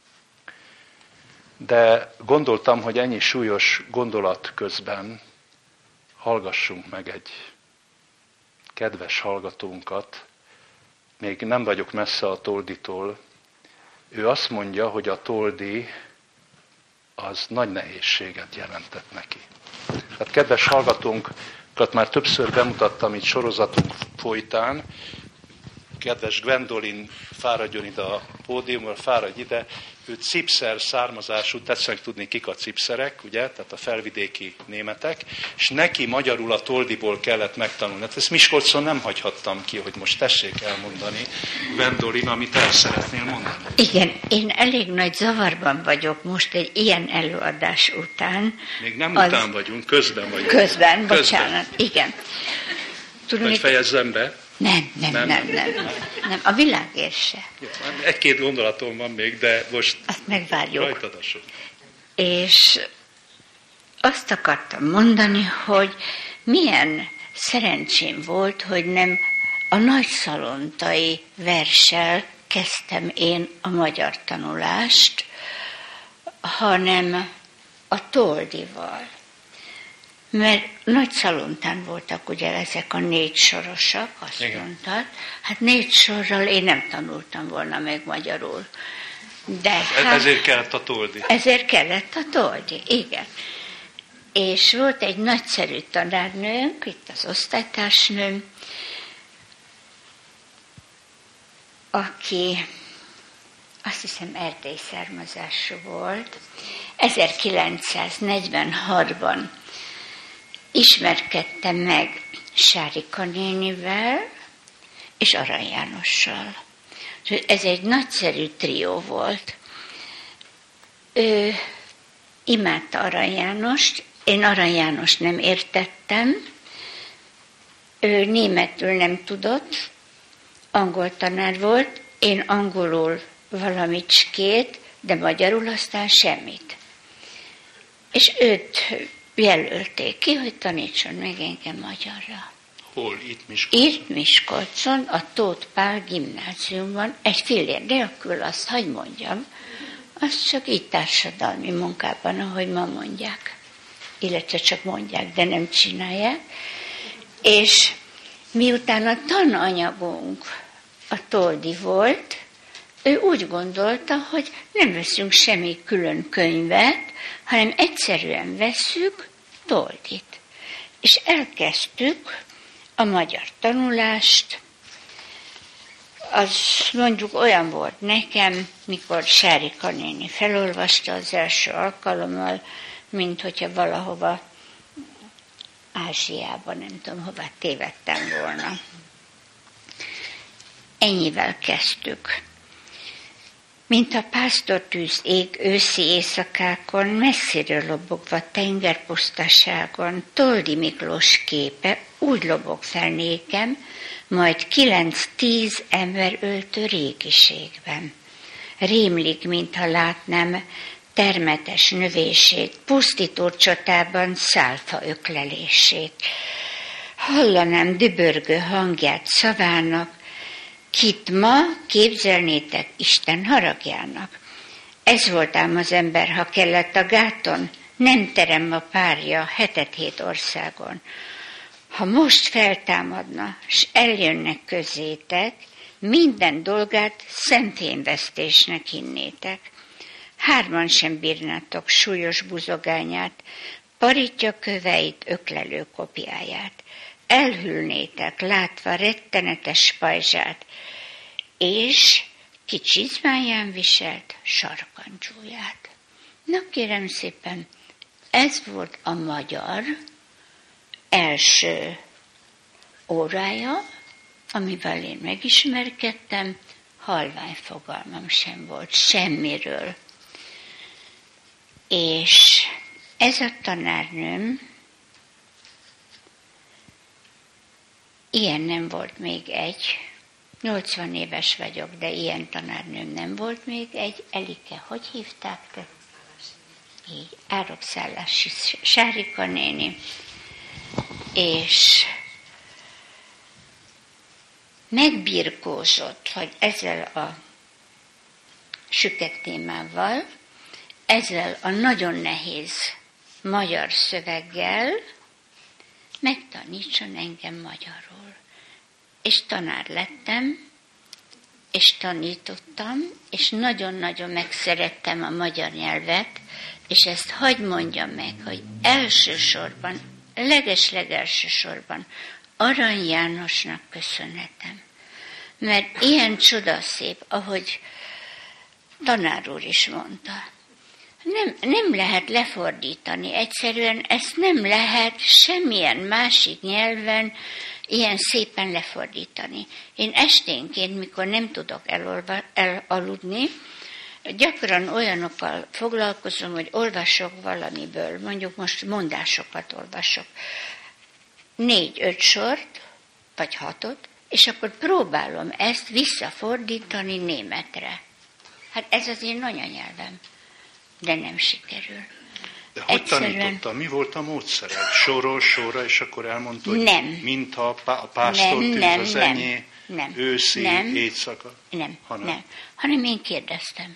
De gondoltam, hogy ennyi súlyos gondolat közben hallgassunk meg egy kedves hallgatónkat. Még nem vagyok messze a Tolditól. Ő azt mondja, hogy a Toldi az nagy nehézséget jelentett neki. Hát kedves hallgatónkat már többször bemutattam itt sorozatunk folytán. Kedves Gwendolyn, fáradjon ide a pódiumra, fáradj ide. Ő cipszer származású, tetszenek tudni, kik a cipszerek, ugye, tehát a felvidéki németek, és neki magyarul a Toldiból kellett megtanulni. Hát ezt Miskolcon nem hagyhattam ki, hogy most tessék elmondani, Gwendolyn, amit el szeretnél mondani. Igen, én elég nagy zavarban vagyok most egy ilyen előadás után. Még nem után vagyunk, közben vagyunk. Közben, bocsánat, igen. Vagy fejezzem be? Nem, a világért se. Egy-két gondolatom van még, de most azt megvárjuk. Rajtad a sor. És azt akartam mondani, hogy milyen szerencsém volt, hogy nem a nagyszalontai verssel kezdtem én a magyar tanulást, hanem a Toldival. Mert Nagyszalontán voltak ugye ezek a 4 sorosak, azt mondtad. Hát 4 sorral én nem tanultam volna meg magyarul. De ezért kellett a Toldi. Ezért kellett a Toldi, igen. És volt egy nagyszerű tanárnőnk, itt az osztálytársnőm, aki azt hiszem erdélyi származású volt. 1946-ban ismerkedtem meg Sárika nénivel és Arany Jánossal. Ez egy nagyszerű trió volt. Ő imádta Arany Jánost, én Arany Jánost nem értettem, ő németül nem tudott, angol tanár volt, én angolul valamicskét, de magyarul aztán semmit. És őt jelölték ki, hogy tanítson meg engem magyarra. Hol? Itt Miskolcon? Itt Miskolcon, a Tóth Pál gimnáziumban, egy fillér nélkül, azt hagy mondjam, az csak így társadalmi munkában, ahogy ma mondják. Illetve csak mondják, de nem csinálják. És miután a tananyagunk a Toldi volt, ő úgy gondolta, hogy nem veszünk semmi külön könyvet, hanem egyszerűen vesszük Toldit. És elkezdtük a magyar tanulást. Az mondjuk olyan volt nekem, mikor Sárika néni felolvasta az első alkalommal, mint hogyha valahova Ázsiában, nem tudom, hova tévedtem volna. Ennyivel kezdtük. Mint a pásztortűz ég őszi éjszakákon, messziről lobogva tengerpusztaságon, Toldi Miklós képe úgy lobog fel nékem, majd 9-10 ember öltő régiségben. Rémlik, mintha látnám termetes növését, pusztító csatában szálfa öklelését. Hallanám dübörgő hangját szavának, kit ma képzelnétek Isten haragjának. Ez volt ám az ember, ha kellett a gáton, nem terem a párja 7 országon. Ha most feltámadna, s eljönnek közétek, minden dolgát szemfényvesztésnek hinnétek. 3 sem bírnátok súlyos buzogányát, paritja köveit, öklelő kopjáját. Elhűlnétek, látva rettenetes pajzsát, és ki csizmáján viselt sarkantyúját. Na kérem szépen, ez volt a magyar első órája, amivel én megismerkedtem, halvány fogalmam sem volt semmiről. És ez a tanárnőm, ilyen nem volt még egy, 80 éves vagyok, de ilyen tanárnőm nem volt még egy. Elike, hogy hívták te? Így, Árokszállási Sárika néni. És megbirkózott, hogy ezzel a süket témával, ezzel a nagyon nehéz magyar szöveggel megtanítson engem magyarul. És tanár lettem, és tanítottam, és nagyon-nagyon megszerettem a magyar nyelvet, és ezt hadd mondjam meg, hogy elsősorban, legeslegelsősorban Arany Jánosnak köszönhetem. Mert ilyen csodaszép, ahogy tanár úr is mondta, nem lehet lefordítani, egyszerűen ezt nem lehet semmilyen másik nyelven ilyen szépen lefordítani. Én esténként, mikor nem tudok elaludni, gyakran olyanokkal foglalkozom, hogy olvasok valamiből, mondjuk most mondásokat olvasok, 4-5 sort, vagy 6-ot, és akkor próbálom ezt visszafordítani németre. Hát ez az én anyanyelvem, de nem sikerül. De hogy tanította? Mi volt a módszered? Sorról sorra, és akkor elmondta, hogy nem. Mint a pásztortűz, az enyé, őszi, éjszaka? Nem. Hanem én kérdeztem.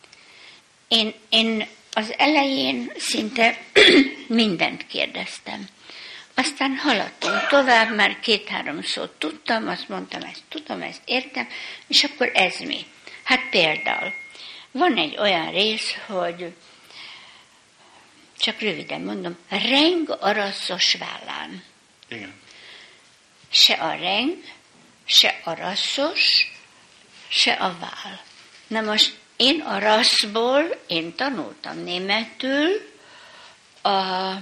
Én az elején szinte mindent kérdeztem. Aztán haladtunk tovább, már 2-3 szót tudtam, azt mondtam, ezt tudom, ezt értem, és akkor ez mi? Hát például, van egy olyan rész, hogy, csak röviden mondom, reng arasszos vállán. Igen. Se a reng, se a rasszos, se a váll. Na most én a rasszból, én tanultam németül a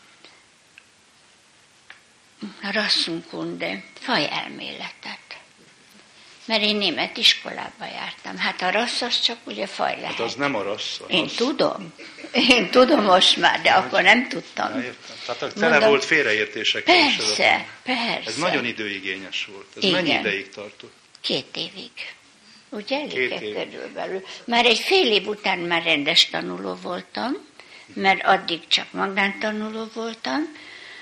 Rassenkunde, fajelméletet. Mert én német iskolába jártam. Hát a rassz az csak ugye faj lehet. Hát az nem a rassz. Én tudom most már, de akkor nem tudtam. Ja, értem. Tehát tele volt félreértésekkel. Persze. Ez nagyon időigényes volt. Ez igen. Mennyi ideig tartott? 2 évig. Ugye elég 2 év. körülbelül. Már egy fél év után már rendes tanuló voltam, mert addig csak magántanuló voltam,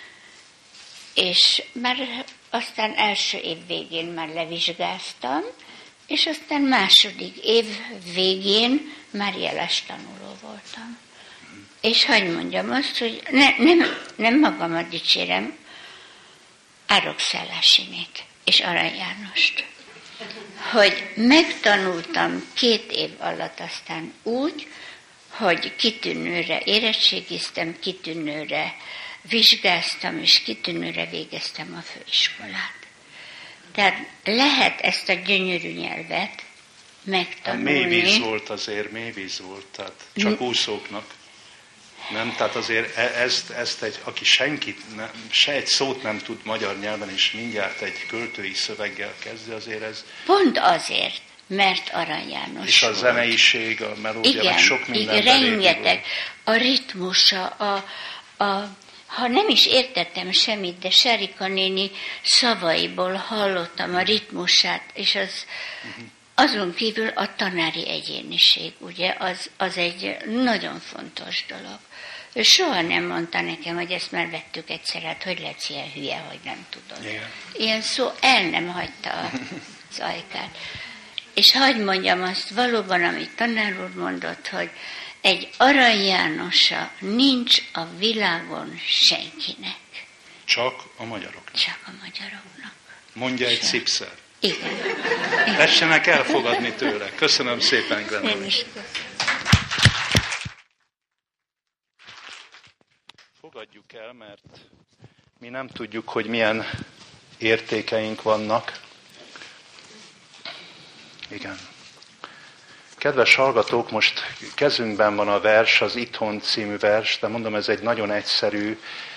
és már aztán első év végén már levizsgáztam, és aztán második év végén már jeles tanuló voltam. És hadd mondjam azt, hogy nem magamat dicsérem, Árokszállásinét és Arany Jánost, hogy megtanultam 2 év alatt aztán úgy, hogy kitűnőre érettségiztem, kitűnőre vizsgáztam, és kitűnőre végeztem a főiskolát. Tehát lehet ezt a gyönyörű nyelvet megtanulni. Mély víz volt azért, mély víz volt, tehát csak úszóknak. Nem, tehát azért aki se egy szót nem tud magyar nyelven, és mindjárt egy költői szöveggel kezdi, azért ez... Pont azért, mert Arany János és a volt. zeneiség, a melódia, meg sok minden. Igen, rengeteg. A ritmusa, ha nem is értettem semmit, de Sárika néni szavaiból hallottam a ritmusát, és azon kívül a tanári egyéniség, ugye, az egy nagyon fontos dolog. Ő soha nem mondta nekem, hogy ezt már vettük egyszer, hát hogy lehetsz ilyen hülye, hogy nem tudod. Igen. Ilyen szó el nem hagyta az ajkát. És hadd mondjam azt valóban, amit tanár úr mondott, hogy egy Arany Jánosa nincs a világon senkinek. Csak a magyaroknak. Csak a magyaroknak. Mondja egy szipszer. Igen. Tessenek elfogadni tőle. Köszönöm szépen, Glenn. Én is. Fogadjuk el, mert mi nem tudjuk, hogy milyen értékeink vannak. Igen. Kedves hallgatók, most kezünkben van a vers, az Itthon című vers, de mondom, ez egy nagyon egyszerű,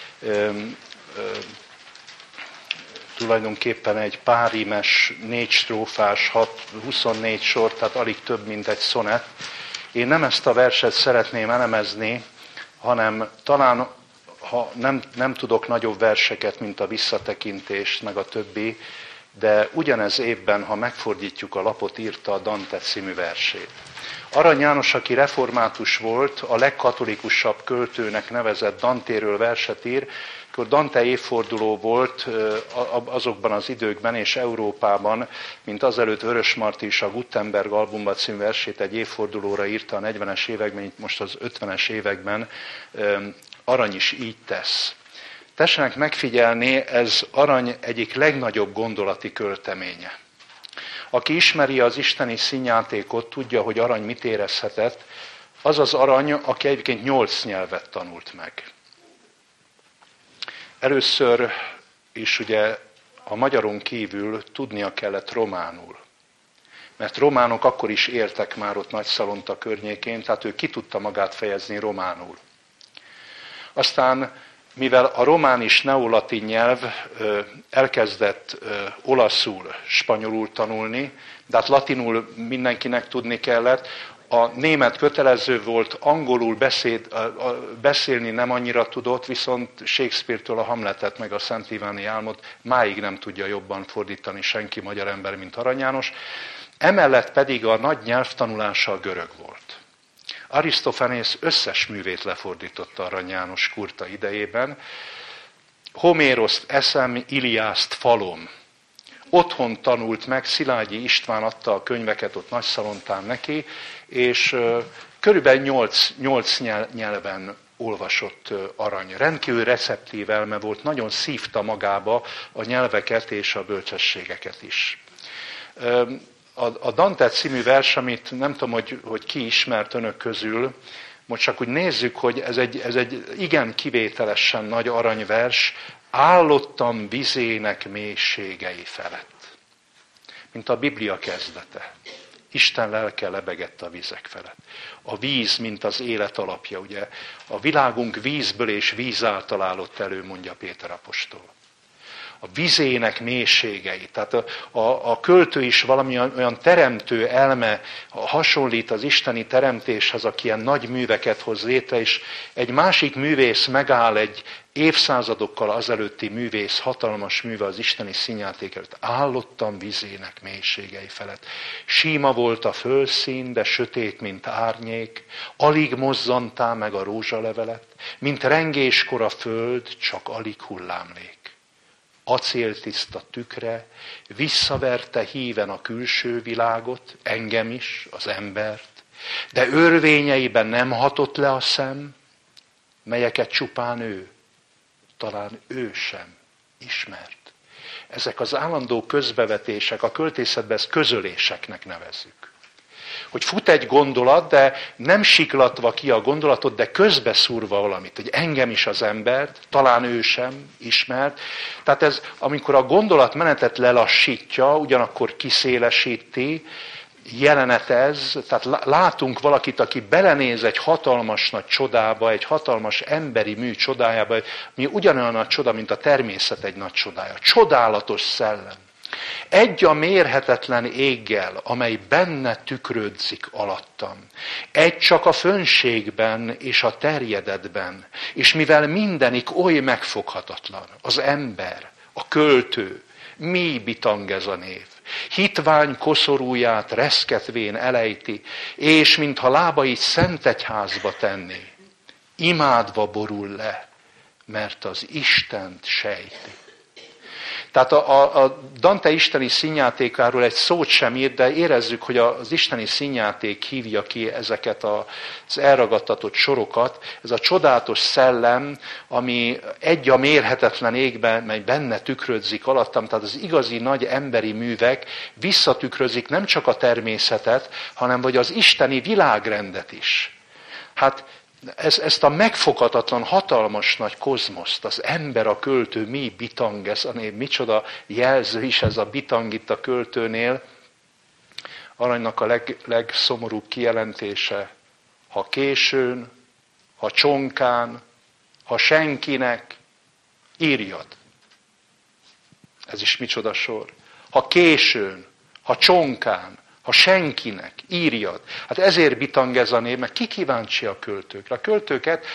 tulajdonképpen egy párímes, 4 strófás, 24 sor, tehát alig több, mint egy szonett. Én nem ezt a verset szeretném elemezni, hanem talán, ha nem tudok nagyobb verseket, mint a Visszatekintést, meg a többi, de ugyanez évben, ha megfordítjuk a lapot, írta a Dante című versét. Arany János, aki református volt, a legkatolikusabb költőnek nevezett Dantéről verset ír, akkor Dante évforduló volt azokban az időkben és Európában, mint azelőtt Vörösmarty is a Gutenberg albumba című versét egy évfordulóra írta a 40-es években, itt most az 50-es években Arany is így tesz. Tessenek megfigyelni, ez Arany egyik legnagyobb gondolati költeménye. Aki ismeri az isteni színjátékot, tudja, hogy Arany mit érezhetett, az az Arany, aki egyébként 8 nyelvet tanult meg. Először is ugye a magyaron kívül tudnia kellett románul. Mert románok akkor is éltek már ott Nagyszalonta környékén, tehát ő ki tudta magát fejezni románul. Aztán, mivel a román is neolatin nyelv, elkezdett olaszul, spanyolul tanulni, de hát latinul mindenkinek tudni kellett, a német kötelező volt, angolul beszélni nem annyira tudott, viszont Shakespeare-től a Hamletet meg a Szent Iváni álmot máig nem tudja jobban fordítani senki magyar ember, mint Arany János. Emellett pedig a nagy nyelvtanulása a görög volt. Arisztofanész összes művét lefordította Arany János kurta idejében. Homéroszt eszem, Iliászt falom. Otthon tanult meg, Szilágyi István adta a könyveket ott Nagyszalontán neki, és körülbelül 8 nyelven olvasott Arany. Rendkívül receptív elme volt, nagyon szívta magába a nyelveket és a bölcsességeket is. A Dante című vers, amit nem tudom, hogy ki ismert önök közül, most csak úgy nézzük, hogy ez egy igen kivételesen nagy aranyvers, állottam vizének mélységei felett. Mint a Biblia kezdete. Isten lelke lebegett a vizek felett. A víz, mint az élet alapja, ugye. A világunk vízből és víz által állott elő, mondja Péter apostol. A vizének mélységei. Tehát a költő is valami olyan teremtő elme hasonlít az isteni teremtéshez, aki ilyen nagy műveket hoz létre, és egy másik művész megáll, egy évszázadokkal azelőtti művész, hatalmas műve az isteni színjáték előtt. Állottam vizének mélységei felett. Síma volt a földszín, de sötét, mint árnyék, alig mozzantál meg a rózsalevelet, mint rengéskor a föld, csak alig hullámlék. Acéltiszta tükre, visszaverte híven a külső világot, engem is, az embert, de örvényeiben nem hatott le a szem, melyeket csupán ő, talán ő sem ismert. Ezek az állandó közbevetések, a költészetben ezt közöléseknek nevezzük. Hogy fut egy gondolat, de nem siklatva ki a gondolatot, de közbeszúrva valamit, hogy engem is az embert, talán ő sem ismert. Tehát ez, amikor a gondolatmenetet lelassítja, ugyanakkor kiszélesíti, jelenet ez, tehát látunk valakit, aki belenéz egy hatalmas nagy csodába, egy hatalmas emberi mű csodájába, mi ugyanolyan nagy csoda, mint a természet egy nagy csodája. Csodálatos szellem. Egy a mérhetetlen éggel, amely benne tükrődzik alattam. Egy csak a fönségben és a terjedetben, és mivel mindenik oly megfoghatatlan, az ember, a költő, mi bitang ez a név. Hitvány koszorúját reszketvén elejti, és mintha lábait szentegyházba tenné, imádva borul le, mert az Istent sejti. Tehát a Dante isteni színjátékáról egy szót sem írt, de érezzük, hogy az isteni színjáték hívja ki ezeket az elragadtatott sorokat. Ez a csodálatos szellem, ami egy a mérhetetlen égben, mely benne tükrödzik alattam, tehát az igazi nagy emberi művek visszatükrözik nem csak a természetet, hanem vagy az isteni világrendet is. Hát ezt a megfoghatatlan, hatalmas nagy kozmoszt, az ember a költő, mi bitang, ez a név, micsoda jelző is ez a bitang itt a költőnél. Aranynak a legszomorúbb kijelentése, ha későn, ha csonkán, ha senkinek, írjad. Ez is micsoda sor. Ha későn, ha csonkán, ha senkinek, írjad. Hát ezért bitang ez a név, mert ki kíváncsi a költőkre. A költőket,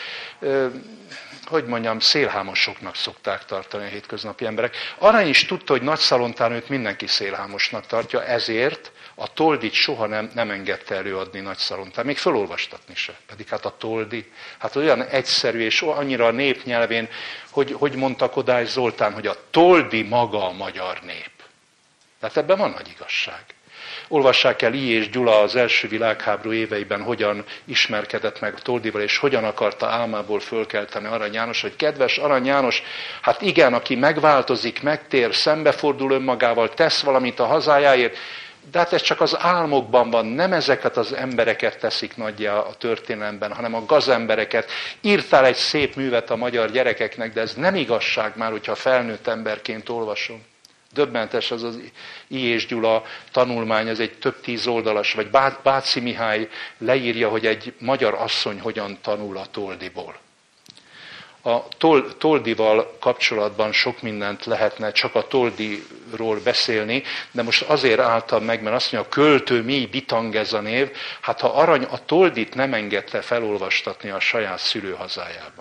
szélhámosoknak szokták tartani a hétköznapi emberek. Arany is tudta, hogy Nagyszalontán őt mindenki szélhámosnak tartja, ezért a Toldit soha nem engedte előadni Nagyszalontán, még felolvastatni se. Pedig hát a Toldi, hát olyan egyszerű és annyira a nép nyelvén, hogy mondta Kodály Zoltán, hogy a Toldi maga a magyar nép. Tehát ebben van nagy igazság. Olvassák el I. és Gyula az első világháború éveiben, hogyan ismerkedett meg Toldival, és hogyan akarta álmából fölkelteni Arany János, hogy kedves Arany János, hát igen, aki megváltozik, megtér, szembefordul önmagával, tesz valamit a hazájáért, de hát ez csak az álmokban van, nem ezeket az embereket teszik nagyjá a történelemben, hanem a gazembereket. Írtál egy szép művet a magyar gyerekeknek, de ez nem igazság már, hogyha felnőtt emberként olvasom. Döbbentes az I. és Gyula tanulmány, ez egy több 10 oldalas, vagy Báci Mihály leírja, hogy egy magyar asszony hogyan tanul a Toldiból. A Toldival kapcsolatban sok mindent lehetne csak a Toldiról beszélni, de most azért álltam meg, mert azt mondja, a költő mi bitang ez a név, hát ha Arany a Toldit nem engedte felolvastatni a saját szülőhazájában,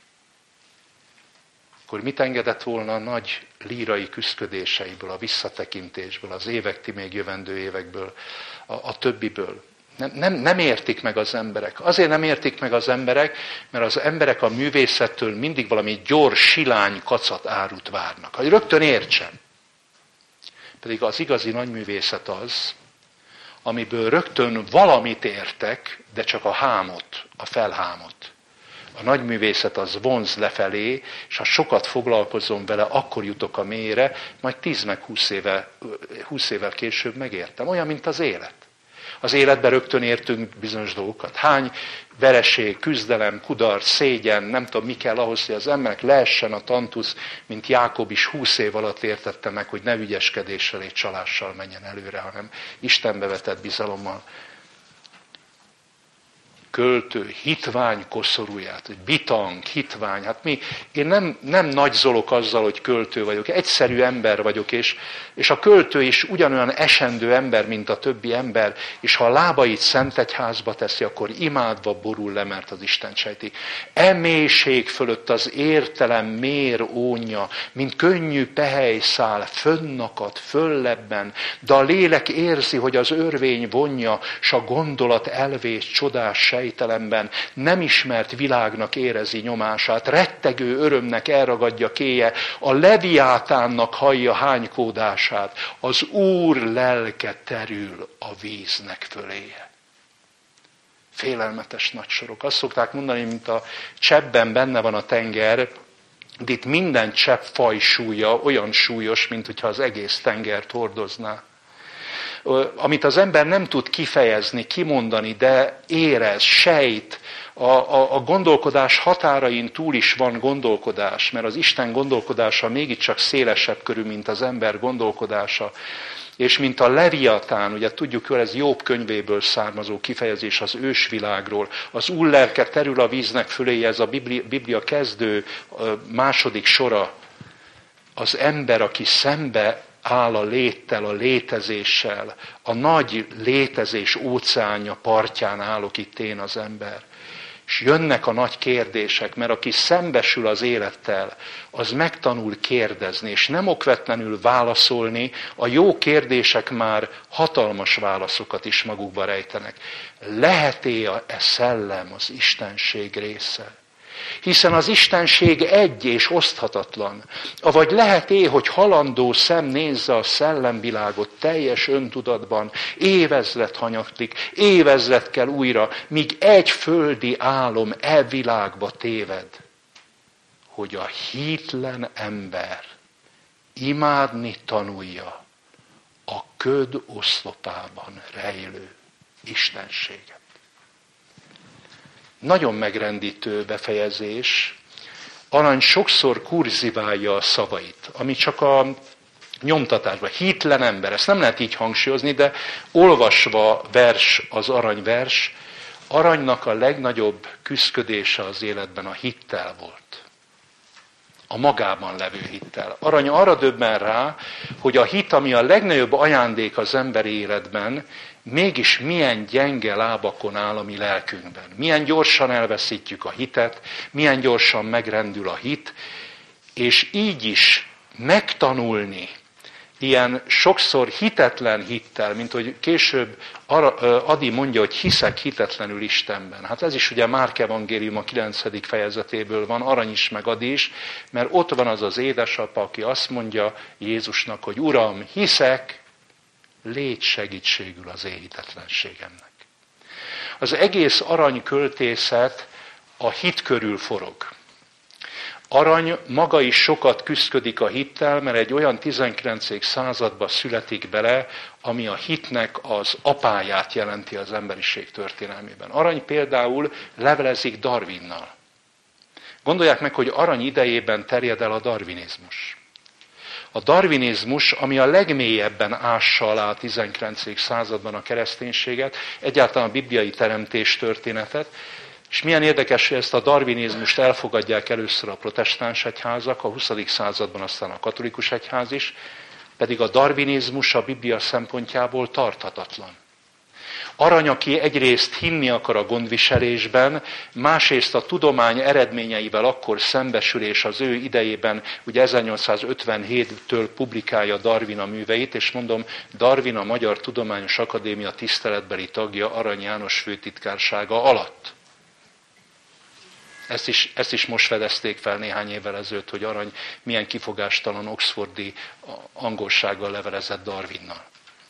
akkor mit engedett volna a nagy lírai küszködéseiből, a visszatekintésből, az évek, még jövendő évekből, a többiből? Nem értik meg az emberek. Azért nem értik meg az emberek, mert az emberek a művészettől mindig valami gyors, silány, kacat árut várnak. Hogy rögtön értsen. Pedig az igazi nagyművészet az, amiből rögtön valamit értek, de csak a hámot, a felhámot. A nagyművészet az vonz lefelé, és ha sokat foglalkozom vele, akkor jutok a mélyre, majd 10 meg 20 évvel később megértem. Olyan, mint az élet. Az életben rögtön értünk bizonyos dolgokat. Hány vereség, küzdelem, kudarc, szégyen, nem tudom mi kell ahhoz, hogy az emberek leessen a tantusz, mint Jákob is 20 év alatt értette meg, hogy ne ügyeskedéssel és csalással menjen előre, hanem Istenbe vetett bizalommal. Költő, hitvány koszorúját, hogy bitang, hitvány. Hát én nem nagyzolok azzal, hogy költő vagyok, egyszerű ember vagyok, és a költő is ugyanolyan esendő ember, mint a többi ember, és ha a lábait Szentegyházba teszi, akkor imádva borul le, mert az Isten sejti. E mélység fölött az értelem mér ónja, mint könnyű pehelyszál, fönnakad, föllebben, de a lélek érzi, hogy az örvény vonja, s a gondolat elvés csodás sejtelemben, nem ismert világnak érezi nyomását, rettegő örömnek elragadja kéje, a leviátánnak hallja hánykódását, az Úr lelke terül a víznek föléje. Félelmetes nagy sorok. Azt szokták mondani, mint a cseppben benne van a tenger, de itt minden csepp faj súlya olyan súlyos, mint hogyha az egész tengert hordozná. Amit az ember nem tud kifejezni, kimondani, de érez, sejt, a gondolkodás határain túl is van gondolkodás, mert az Isten gondolkodása mégiscsak szélesebb körül, mint az ember gondolkodása. És mint a Leviatán, ugye tudjuk, hogy ez Jobb könyvéből származó kifejezés az ősvilágról, az Úr lelke terül a víznek föléje, ez a Biblia kezdő második sora. Az ember, aki szembe áll a léttel, a létezéssel, a nagy létezés óceánja partján állok itt én az ember. És jönnek a nagy kérdések, mert aki szembesül az élettel, az megtanul kérdezni, és nem okvetlenül válaszolni, a jó kérdések már hatalmas válaszokat is magukba rejtenek. Lehet-e szellem az istenség része? Hiszen az Istenség egy és oszthatatlan. Avagy lehet-e, hogy halandó szem nézze a szellemvilágot teljes öntudatban, évezred hanyaglik, évezred kell újra, míg egy földi álom e világba téved, hogy a hítlen ember imádni tanulja a köd oszlopában rejlő istenséget. Nagyon megrendítő befejezés. Arany sokszor kurziválja a szavait, ami csak a nyomtatásban. Hítlen ember, ezt nem lehet így hangsúlyozni, de olvasva az aranyvers, Aranynak a legnagyobb küszködése az életben a hittel volt. A magában levő hittel. Arany arra döbben rá, hogy a hit, ami a legnagyobb ajándék az emberi életben, mégis milyen gyenge lábakon áll a mi lelkünkben. Milyen gyorsan elveszítjük a hitet, milyen gyorsan megrendül a hit, és így is megtanulni ilyen sokszor hitetlen hittel, mint hogy később Adi mondja, hogy hiszek hitetlenül Istenben. Hát ez is ugye Márk evangélium a 9. fejezetéből van, Arany is meg Adi is, mert ott van az az édesapa, aki azt mondja Jézusnak, hogy Uram, hiszek, légy segítségül az én hitetlenségemnek. Az egész aranyköltészet a hit körül forog. Arany maga is sokat küszködik a hittel, mert egy olyan 19. században születik bele, ami a hitnek az apáját jelenti az emberiség történelmében. Arany például levelezik Darwinnal. Gondolják meg, hogy Arany idejében terjed el a darwinizmus. A darwinizmus, ami a legmélyebben ássa alá a 19. században a kereszténységet, egyáltalán a bibliai teremtés történetet, és milyen érdekes, hogy ezt a darwinizmust elfogadják először a protestáns egyházak, a 20. században aztán a katolikus egyház is, pedig a darwinizmus a Biblia szempontjából tarthatatlan. Arany, aki egyrészt hinni akar a gondviselésben, másrészt a tudomány eredményeivel akkor szembesül, és az ő idejében, ugye 1857-től publikálja Darwin a műveit, és mondom, Darwin a Magyar Tudományos Akadémia tiszteletbeli tagja Arany János főtitkársága alatt. Ezt is most fedezték fel néhány évvel ezelőtt, hogy Arany milyen kifogástalan oxfordi angolsággal levelezett Darwinnal.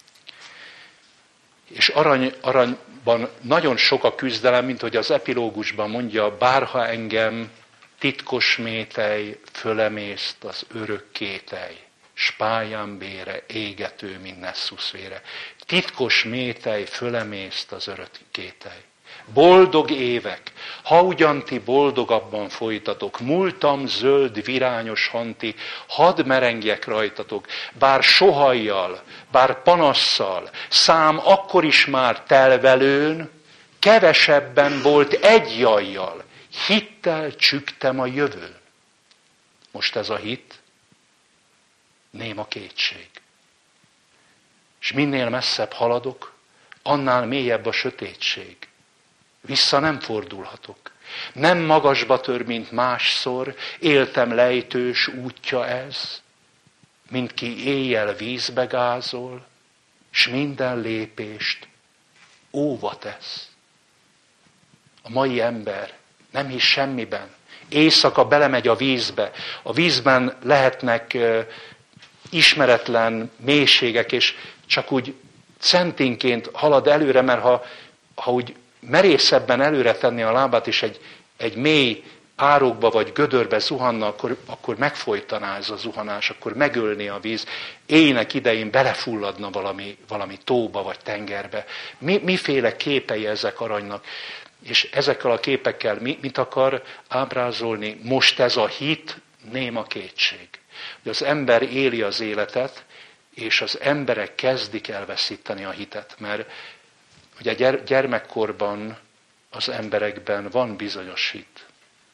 És aranyban nagyon sok a küzdelem, mint hogy az epilógusban mondja, bárha engem titkos métej fölemészt az örök kétely, s pályán bére égető, mint Nesszus vére. Titkos métej fölemészt az örök kétely. Boldog évek, ha ugyan ti boldogabban folytatok, múltam zöld, virányos hanti, hadd merengjek rajtatok, bár sohajjal, bár panasszal, szám akkor is már telvelőn, kevesebben volt egy jajjal, hittel csügtem a jövőn. Most ez a hit, néma kétség. És minél messzebb haladok, annál mélyebb a sötétség. Vissza nem fordulhatok. Nem magasba tör, mint másszor, éltem lejtős útja ez, mint ki éjjel vízbe gázol, s minden lépést óva tesz. A mai ember nem hisz semmiben. Éjszaka belemegy a vízbe. A vízben lehetnek ismeretlen mélységek, és csak úgy centinként halad előre, mert ha úgy merészebben előre tenni a lábát, és egy mély árokba vagy gödörbe zuhanna, akkor megfojtaná ez a zuhanás, akkor megölné a víz. Éjnek idején belefulladna valami tóba vagy tengerbe. Miféle képei ezek Aranynak? És ezekkel a képekkel mit akar ábrázolni? Most ez a hit, néma kétség. Hogy az ember éli az életet, és az emberek kezdik elveszíteni a hitet, mert ugye gyermekkorban az emberekben van bizonyos hit.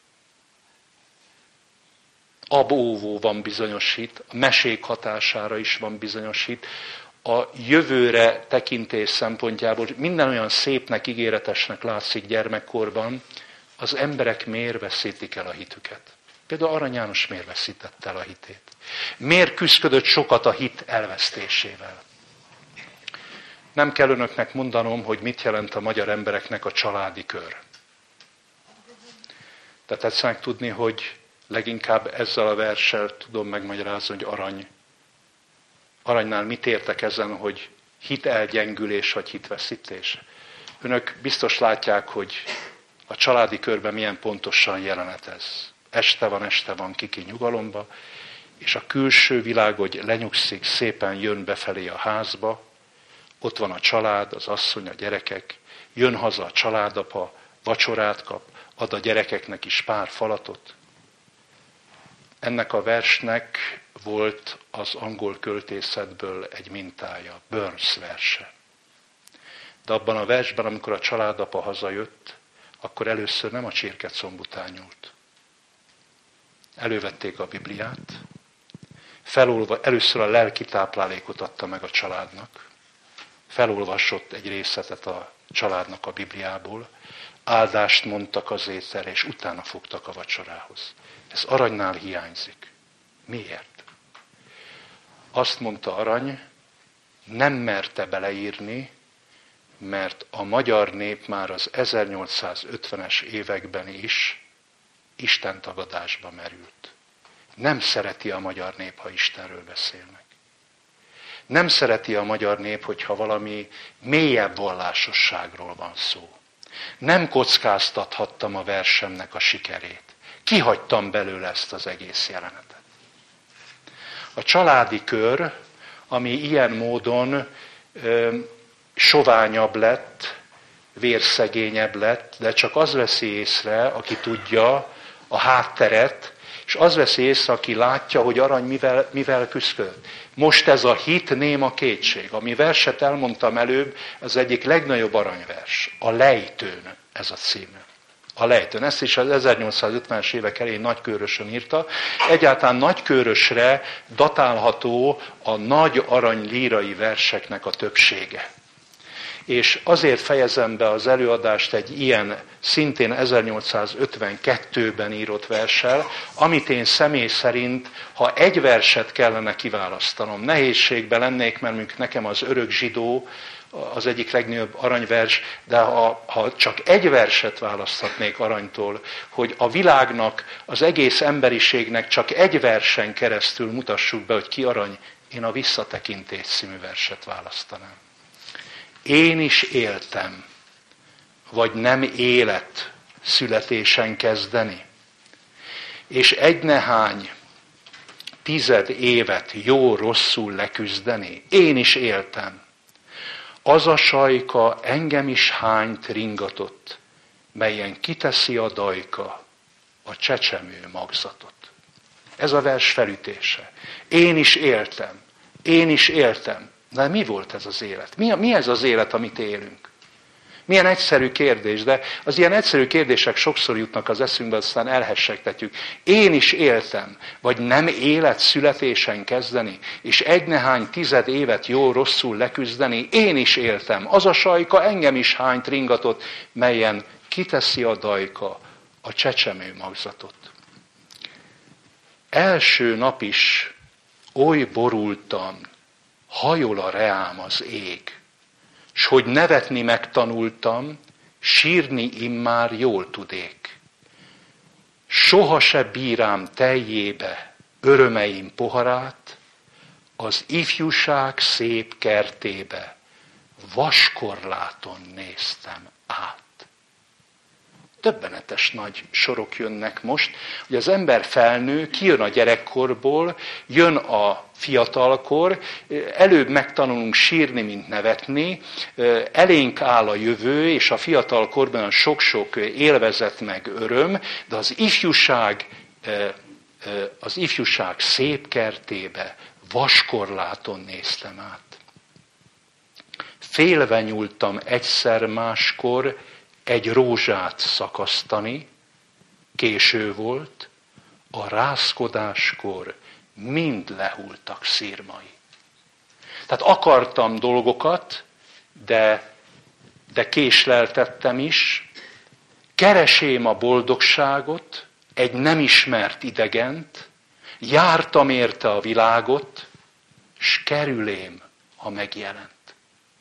Abóvó van bizonyos hit, a mesék hatására is van bizonyos hit, a jövőre tekintés szempontjából minden olyan szépnek, ígéretesnek látszik gyermekkorban, az emberek miért veszítik el a hitüket. Például Arany János miért veszítette el a hitét? Miért küszködött sokat a hit elvesztésével? Nem kell önöknek mondanom, hogy mit jelent a magyar embereknek a családi kör. De tetszenek tudni, hogy leginkább ezzel a verssel tudom megmagyarázni, hogy arany. Aranynál mit értek ezen, hogy hit elgyengülés vagy hitveszítés? Önök biztos látják, hogy a családi körben milyen pontosan jelenet ez. Este van, kiki nyugalomba, és a külső világ, hogy lenyugszik, szépen jön befelé a házba, ott van a család, az asszony, a gyerekek, jön haza a családapa, vacsorát kap, ad a gyerekeknek is pár falatot. Ennek a versnek volt az angol költészetből egy mintája, Burns verse. De abban a versben, amikor a családapa hazajött, akkor először nem a csirkecomb után nyúlt. Elővették a Bibliát, először a lelki táplálékot adta meg a családnak, felolvasott egy részletet a családnak a Bibliából, áldást mondtak az ételre, és utána fogtak a vacsorához. Ez Aranynál hiányzik. Miért? Azt mondta Arany, nem merte beleírni, mert a magyar nép már az 1850-es években is istentagadásba merült. Nem szereti a magyar nép, ha Istenről beszélnek. Nem szereti a magyar nép, hogyha valami mélyebb vallásosságról van szó. Nem kockáztathattam a versemnek a sikerét. Kihagytam belőle ezt az egész jelenetet. A családi kör, ami ilyen módon soványabb lett, vérszegényebb lett, de csak az veszi észre, aki tudja a hátteret, és az veszi észre, aki látja, hogy Arany mivel küzdött. Most ez a hit néma kétség. Ami verset elmondtam előbb, az egyik legnagyobb aranyvers. A Lejtőn, ez a címe. A Lejtőn. Ezt is az 1850-es évek elején Nagykőrösön írta. Egyáltalán Nagykőrösre datálható a nagy arany lírai verseknek a többsége. És azért fejezem be az előadást egy ilyen, szintén 1852-ben írott verssel, amit én személy szerint, ha egy verset kellene kiválasztanom, nehézségben lennék, mert nekem az Örök zsidó az egyik legnagyobb aranyvers, de ha csak egy verset választhatnék Aranytól, hogy a világnak, az egész emberiségnek csak egy versen keresztül mutassuk be, hogy ki Arany, én a Visszatekintés című verset választanám. Én is éltem, vagy nem élet születésen kezdeni, és egy nehány 10 évet jó-rosszul leküzdeni. Én is éltem. Az a sajka engem is hányt ringatott, melyen kiteszi a dajka a csecsemő magzatot. Ez a vers felütése. Én is éltem. Én is éltem. De mi volt ez az élet? Mi ez az élet, amit élünk? Milyen egyszerű kérdés, de az ilyen egyszerű kérdések sokszor jutnak az eszünkbe, aztán elhessegtetjük. Én is éltem, vagy nem élet születésen kezdeni, és egy nehány 10 évet jó-rosszul leküzdeni, én is éltem. Az a sajka engem is hányt ringatott, melyen kiteszi a dajka a csecsemő magzatot. Első nap is oly borultam, hajol a reám az ég, s hogy nevetni megtanultam, sírni immár jól tudék. Soha se bírám teljébe örömeim poharát, az ifjúság szép kertébe vaskorláton néztem át. Döbbenetes nagy sorok jönnek most, hogy az ember felnő, kijön a gyerekkorból, jön a fiatalkor, előbb megtanulunk sírni, mint nevetni, elénk áll a jövő, és a fiatalkorban a sok-sok élvezet meg öröm, de az ifjúság szép kertébe vaskorláton néztem át. Félve nyúltam egyszer máskor egy rózsát szakasztani, késő volt, a rázkodáskor mind lehultak szirmai. Tehát akartam dolgokat, de késleltettem is, keresém a boldogságot, egy nem ismert idegent, jártam érte a világot, s kerülém, ha megjelent.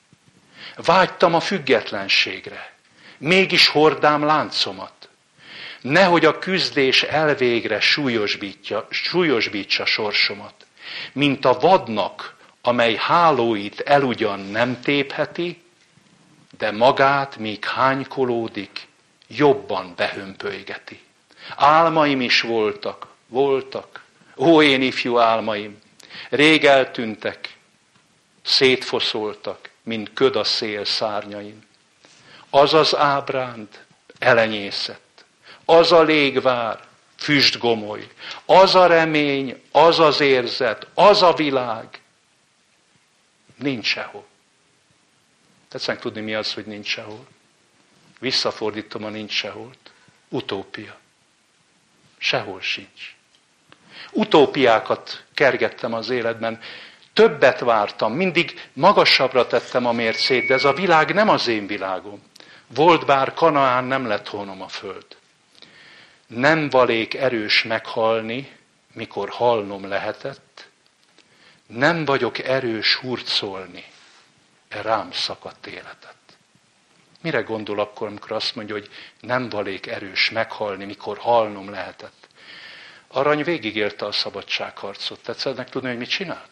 Vágytam a függetlenségre, mégis hordám láncomat. Nehogy a küzdés elvégre súlyosbítsa sorsomat, mint a vadnak, amely hálóit elugyan nem tépheti, de magát, míg hánykolódik, jobban behömpölygeti. Álmaim is voltak, ó én ifjú álmaim, rég eltűntek, szétfoszoltak, mint köd a szél szárnyain. Az az ábránd elenyészett, az a légvár füstgomoly, az a remény, az az érzet, az a világ nincs sehol. Tetszenek tudni, mi az, hogy nincs sehol? Visszafordítom a nincs seholt. Utópia. Sehol sincs. Utópiákat kergettem az életben. Többet vártam, mindig magasabbra tettem a mércét, de ez a világ nem az én világom. Volt bár Kanaán, nem lett holnom a föld. Nem valék erős meghalni, mikor halnom lehetett. Nem vagyok erős hurcolni rám szakadt életet. Mire gondol akkor, amikor azt mondja, hogy nem valék erős meghalni, mikor halnom lehetett? Arany végigélte a szabadságharcot. Tetszenek tudni, hogy mit csinált?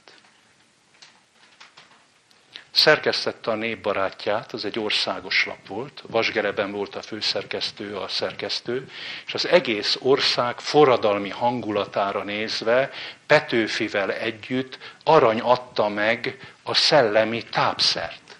Szerkesztette a Népbarátját, az egy országos lap volt, Vasgereben volt a főszerkesztő, a szerkesztő, és az egész ország forradalmi hangulatára nézve Petőfivel együtt Arany adta meg a szellemi tápszert.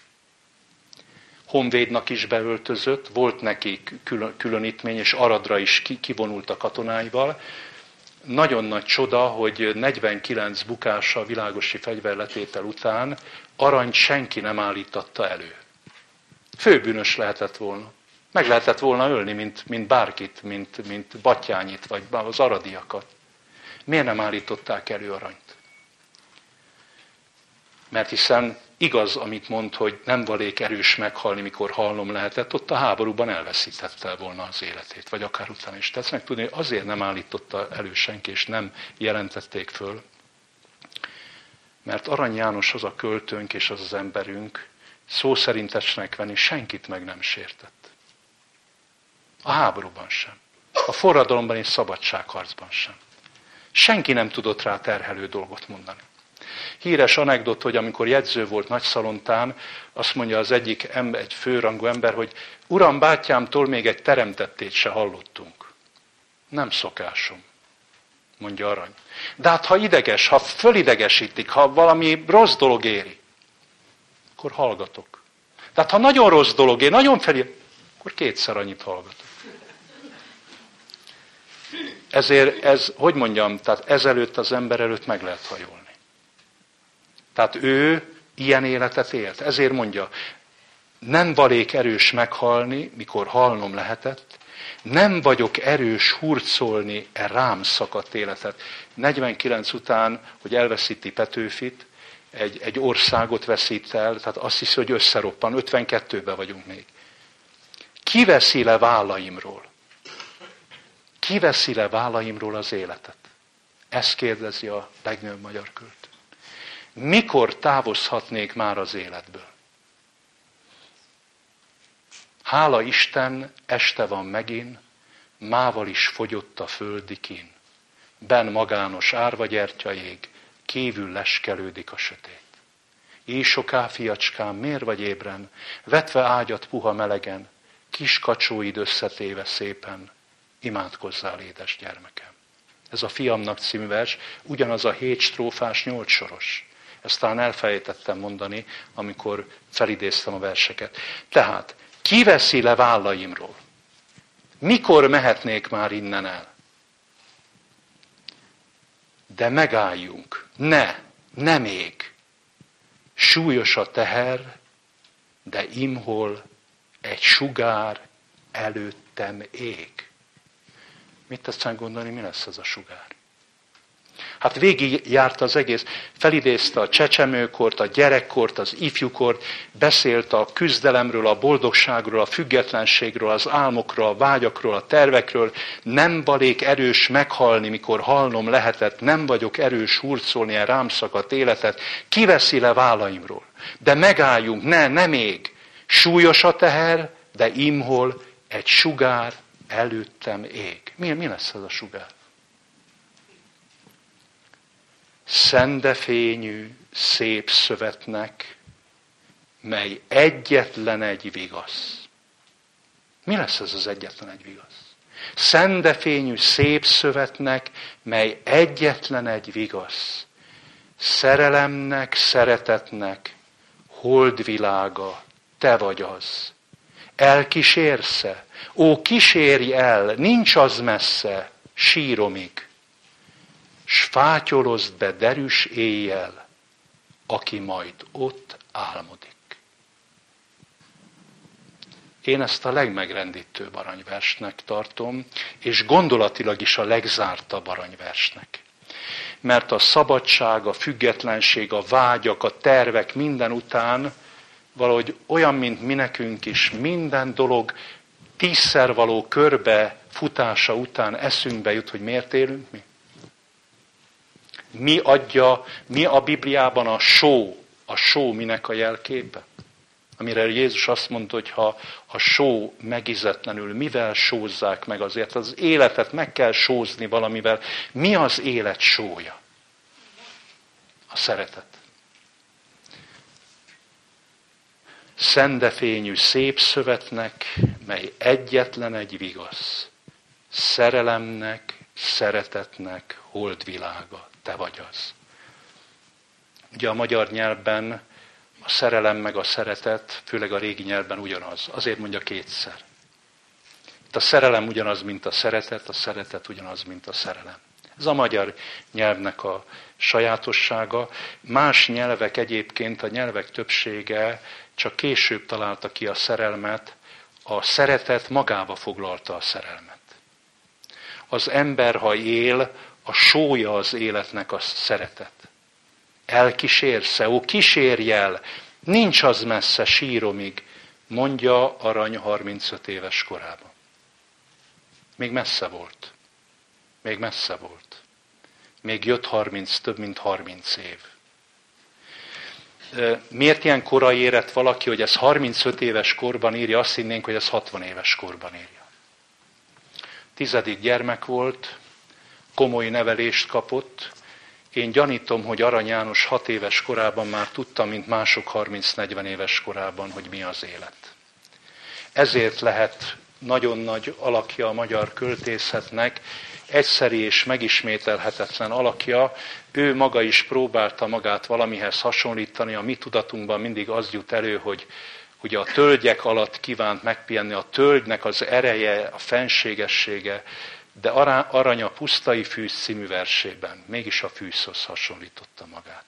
Honvédnak is beöltözött, volt neki különítmény, és Aradra is kivonult a katonáival. Nagyon nagy csoda, hogy 49 bukása a világosi fegyverletétel után Aranyt senki nem állítatta elő. Főbűnös lehetett volna. Meg lehetett volna ölni, mint bárkit, mint Battyányit, vagy az aradiakat. Miért nem állították elő Aranyt? Mert hiszen igaz, amit mond, hogy nem valék erős meghalni, mikor halnom lehetett, ott a háborúban elveszítette volna az életét, vagy akár utána is. Tetszenek tudni, hogy azért nem állította elő senki, és nem jelentették föl. Mert Arany János az a költőnk és az az emberünk, szó szerint tessenek venni, senkit meg nem sértett. A háborúban sem. A forradalomban és szabadságharcban sem. Senki nem tudott rá terhelő dolgot mondani. Híres anekdot, hogy amikor jegyző volt Nagyszalontán, azt mondja az egyik egy főrangú ember, hogy Uram, bátyámtól még egy teremtettét se hallottunk. Nem szokásom, mondja Arany. De hát ha ideges, ha fölidegesítik, ha valami rossz dolog éri, akkor hallgatok. De hát ha nagyon rossz dolog éri, nagyon akkor kétszer annyit hallgatok. Ezért ez, hogy mondjam, tehát ezelőtt az ember előtt meg lehet hajolni. Tehát ő ilyen életet élt. Ezért mondja, nem valék erős meghalni, mikor halnom lehetett, nem vagyok erős hurcolni rám szakadt életet. 49 után, hogy elveszíti Petőfit, egy országot veszít el, tehát azt hiszi, hogy összeroppan, 52-ben vagyunk még. Ki veszi le vállaimról? Ki veszi le vállaimról az életet? Ezt kérdezi a legnagyobb magyar költő. Mikor távozhatnék már az életből? Hála Isten, este van megint, mával is fogyott a földi kín. Ben magános árva gyertyajég, kívül leskelődik a sötét. Éjsoká, fiacskám, miért vagy ébren, vetve ágyat puha melegen, kis kacsóid összetéve szépen, imádkozzál, édes gyermekem. Ez a Fiamnak című vers, ugyanaz a 7 strófás 8 soros. Ezt talán elfelejtettem mondani, amikor felidéztem a verseket. Tehát, ki veszi le vállaimról? Mikor mehetnék már innen el? De megálljunk. Ne még. Súlyos a teher, de imhol egy sugár előttem ég. Mit teszem gondolni, mi lesz ez a sugár? Hát végigjárta az egész, felidézte a csecsemőkort, a gyerekkort, az ifjúkort, beszélt a küzdelemről, a boldogságról, a függetlenségről, az álmokról, a vágyakról, a tervekről. Nem valék erős meghalni, mikor halnom lehetett, nem vagyok erős hurcolni a rám szakadt életet. Kiveszi le vállaimról? De megálljunk, ne még. Súlyos a teher, de imhol egy sugár előttem ég. Mi lesz ez a sugár? Szendefényű, szép szövetnek, mely egyetlen egy vigasz. Mi lesz ez az egyetlen egy vigasz? Szendefényű, szép szövetnek, mely egyetlen egy vigasz. Szerelemnek, szeretetnek, holdvilága, te vagy az. Elkísérsz-e? Ó, kísérj el, nincs az messze, síromig. S fátyolozd be derűs éjjel, aki majd ott álmodik. Én ezt a legmegrendítőbb aranyversnek tartom, és gondolatilag is a legzártabb aranyversnek. Mert a szabadság, a függetlenség, a vágyak, a tervek minden után valahogy olyan, mint mi nekünk is, minden dolog 10-szer való körbe futása után eszünkbe jut, hogy miért élünk mi. Mi a Bibliában a só minek a jelképe? Amire Jézus azt mondta, hogy ha a só megizetlenül, mivel sózzák meg azért? Az életet meg kell sózni valamivel. Mi az élet sója? A szeretet. Szendefényű szép szövetnek, mely egyetlen egy vigasz. Szerelemnek, szeretetnek, holdvilága. Te vagy az. Ugye a magyar nyelvben a szerelem meg a szeretet, főleg a régi nyelvben ugyanaz. Azért mondja kétszer. Itt a szerelem ugyanaz, mint a szeretet ugyanaz, mint a szerelem. Ez a magyar nyelvnek a sajátossága. Más nyelvek egyébként, a nyelvek többsége csak később találta ki a szerelmet, a szeretet magába foglalta a szerelmet. Az ember, ha él, a sója az életnek a szeretet. Elkísérsz-e? Ó, kísérj el! Nincs az messze, síromig, mondja Arany 35 éves korában. Még messze volt. Még jött több mint 30 év. Miért ilyen korai érett valaki, hogy ez 35 éves korban írja, azt hinnénk, hogy ez 60 éves korban írja. 10. gyermek volt, komoly nevelést kapott. Én gyanítom, hogy Arany János 6 éves korában már tudta, mint mások 30-40 éves korában, hogy mi az élet. Ezért lehet nagyon nagy alakja a magyar költészetnek, egyszeri és megismételhetetlen alakja. Ő maga is próbálta magát valamihez hasonlítani, a mi tudatunkban mindig az jut elő, hogy ugye a tölgyek alatt kívánt megpihenni, a tölgynek az ereje, a fenségessége, de Arany a Pusztai fűz című versében mégis a fűzhoz hasonlította magát.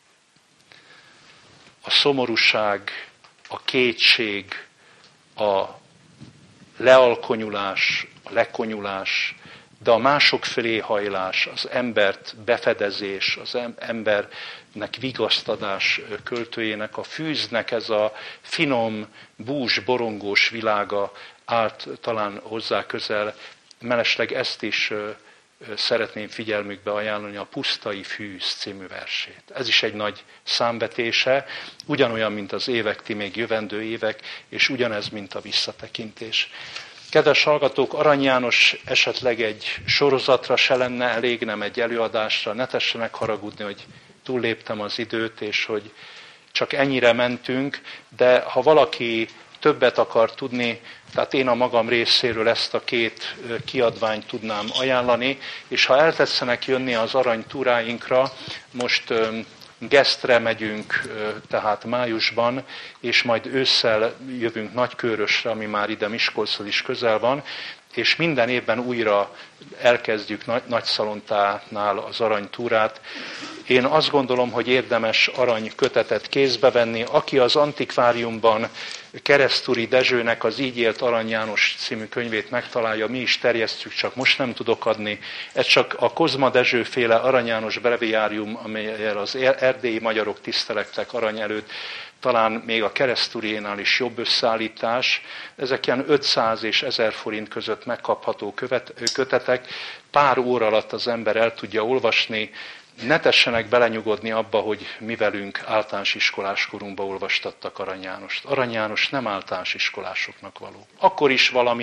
A szomorúság, a kétség, a lealkonyulás, a lekonyulás, de a mások felé hajlás, az embert befedezés, az embernek vigasztadás költőjének, a fűznek ez a finom, bús, borongós világa állt talán hozzá közel. Mellesleg ezt is szeretném figyelmükbe ajánlani, a Pusztai fűz című versét. Ez is egy nagy számvetése, ugyanolyan, mint az évek, ti még jövendő évek, és ugyanez, mint a visszatekintés. Kedves hallgatók, Arany János esetleg egy sorozatra se lenne elég, nem egy előadásra, ne tessenek haragudni, hogy túlléptem az időt, és hogy csak ennyire mentünk, de ha valaki többet akar tudni, tehát én a magam részéről ezt a 2 kiadványt tudnám ajánlani, és ha eltetszenek jönni az aranytúráinkra, most Gesztre megyünk, tehát májusban, és majd ősszel jövünk Nagykőrösre, ami már ide Miskolchoz is közel van, és minden évben újra elkezdjük Nagyszalontánál az aranytúrát. Én azt gondolom, hogy érdemes aranykötetet kézbe venni. Aki az antikváriumban Keresztúri Dezsőnek az Így élt Arany János című könyvét megtalálja, mi is terjesztjük, csak most nem tudok adni. Ez csak a Kozma Dezső féle Arany János breviárium, amelyel az erdélyi magyarok tisztelektek arany előtt, talán még a Keresztúriénál is jobb összeállítás. Ezek ilyen 500 és 1000 forint között megkapható kötetek. Pár óra alatt az ember el tudja olvasni. Ne tessenek belenyugodni abba, hogy mi velünk általános iskolás korunkban olvastattak Arany Jánost. Arany János nem általános iskolásoknak való. Akkor is valami,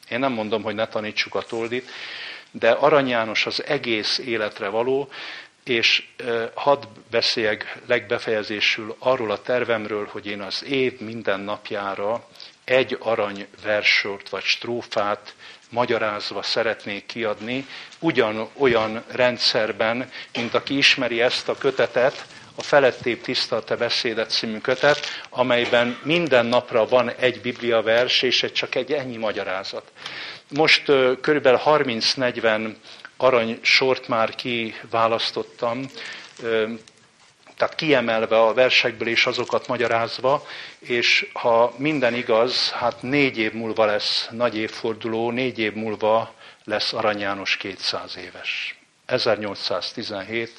Én nem mondom, hogy ne tanítsuk a toldit, de Arany János az egész életre való, és hadd beszéljek legbefejezésül arról a tervemről, hogy én az év minden napjára egy arany verssort vagy strófát magyarázva szeretnék kiadni, ugyanolyan rendszerben, mint aki ismeri ezt a kötetet, a Felettébb tiszta a te beszédet című kötet, amelyben minden napra van egy bibliavers, és csak egy ennyi magyarázat. Most körülbelül 30-40 arany sort már kiválasztottam, tehát kiemelve a versekből és azokat magyarázva, és ha minden igaz, hát 4 év múlva lesz nagy évforduló, 4 év múlva lesz Arany János 200 éves. 1817-2017.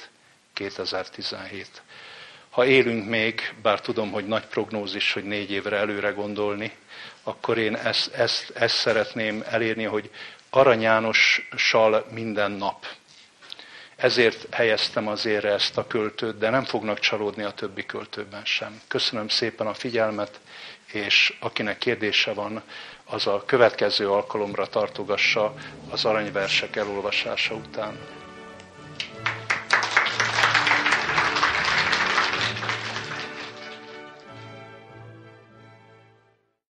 Ha élünk még, bár tudom, hogy nagy prognózis, hogy 4 évre előre gondolni, akkor én ezt szeretném elérni, hogy Arany Jánossal minden nap. Ezért helyeztem az érre ezt a költőt, de nem fognak csalódni a többi költőben sem. Köszönöm szépen a figyelmet, és akinek kérdése van, az a következő alkalomra tartogassa az aranyversek elolvasása után.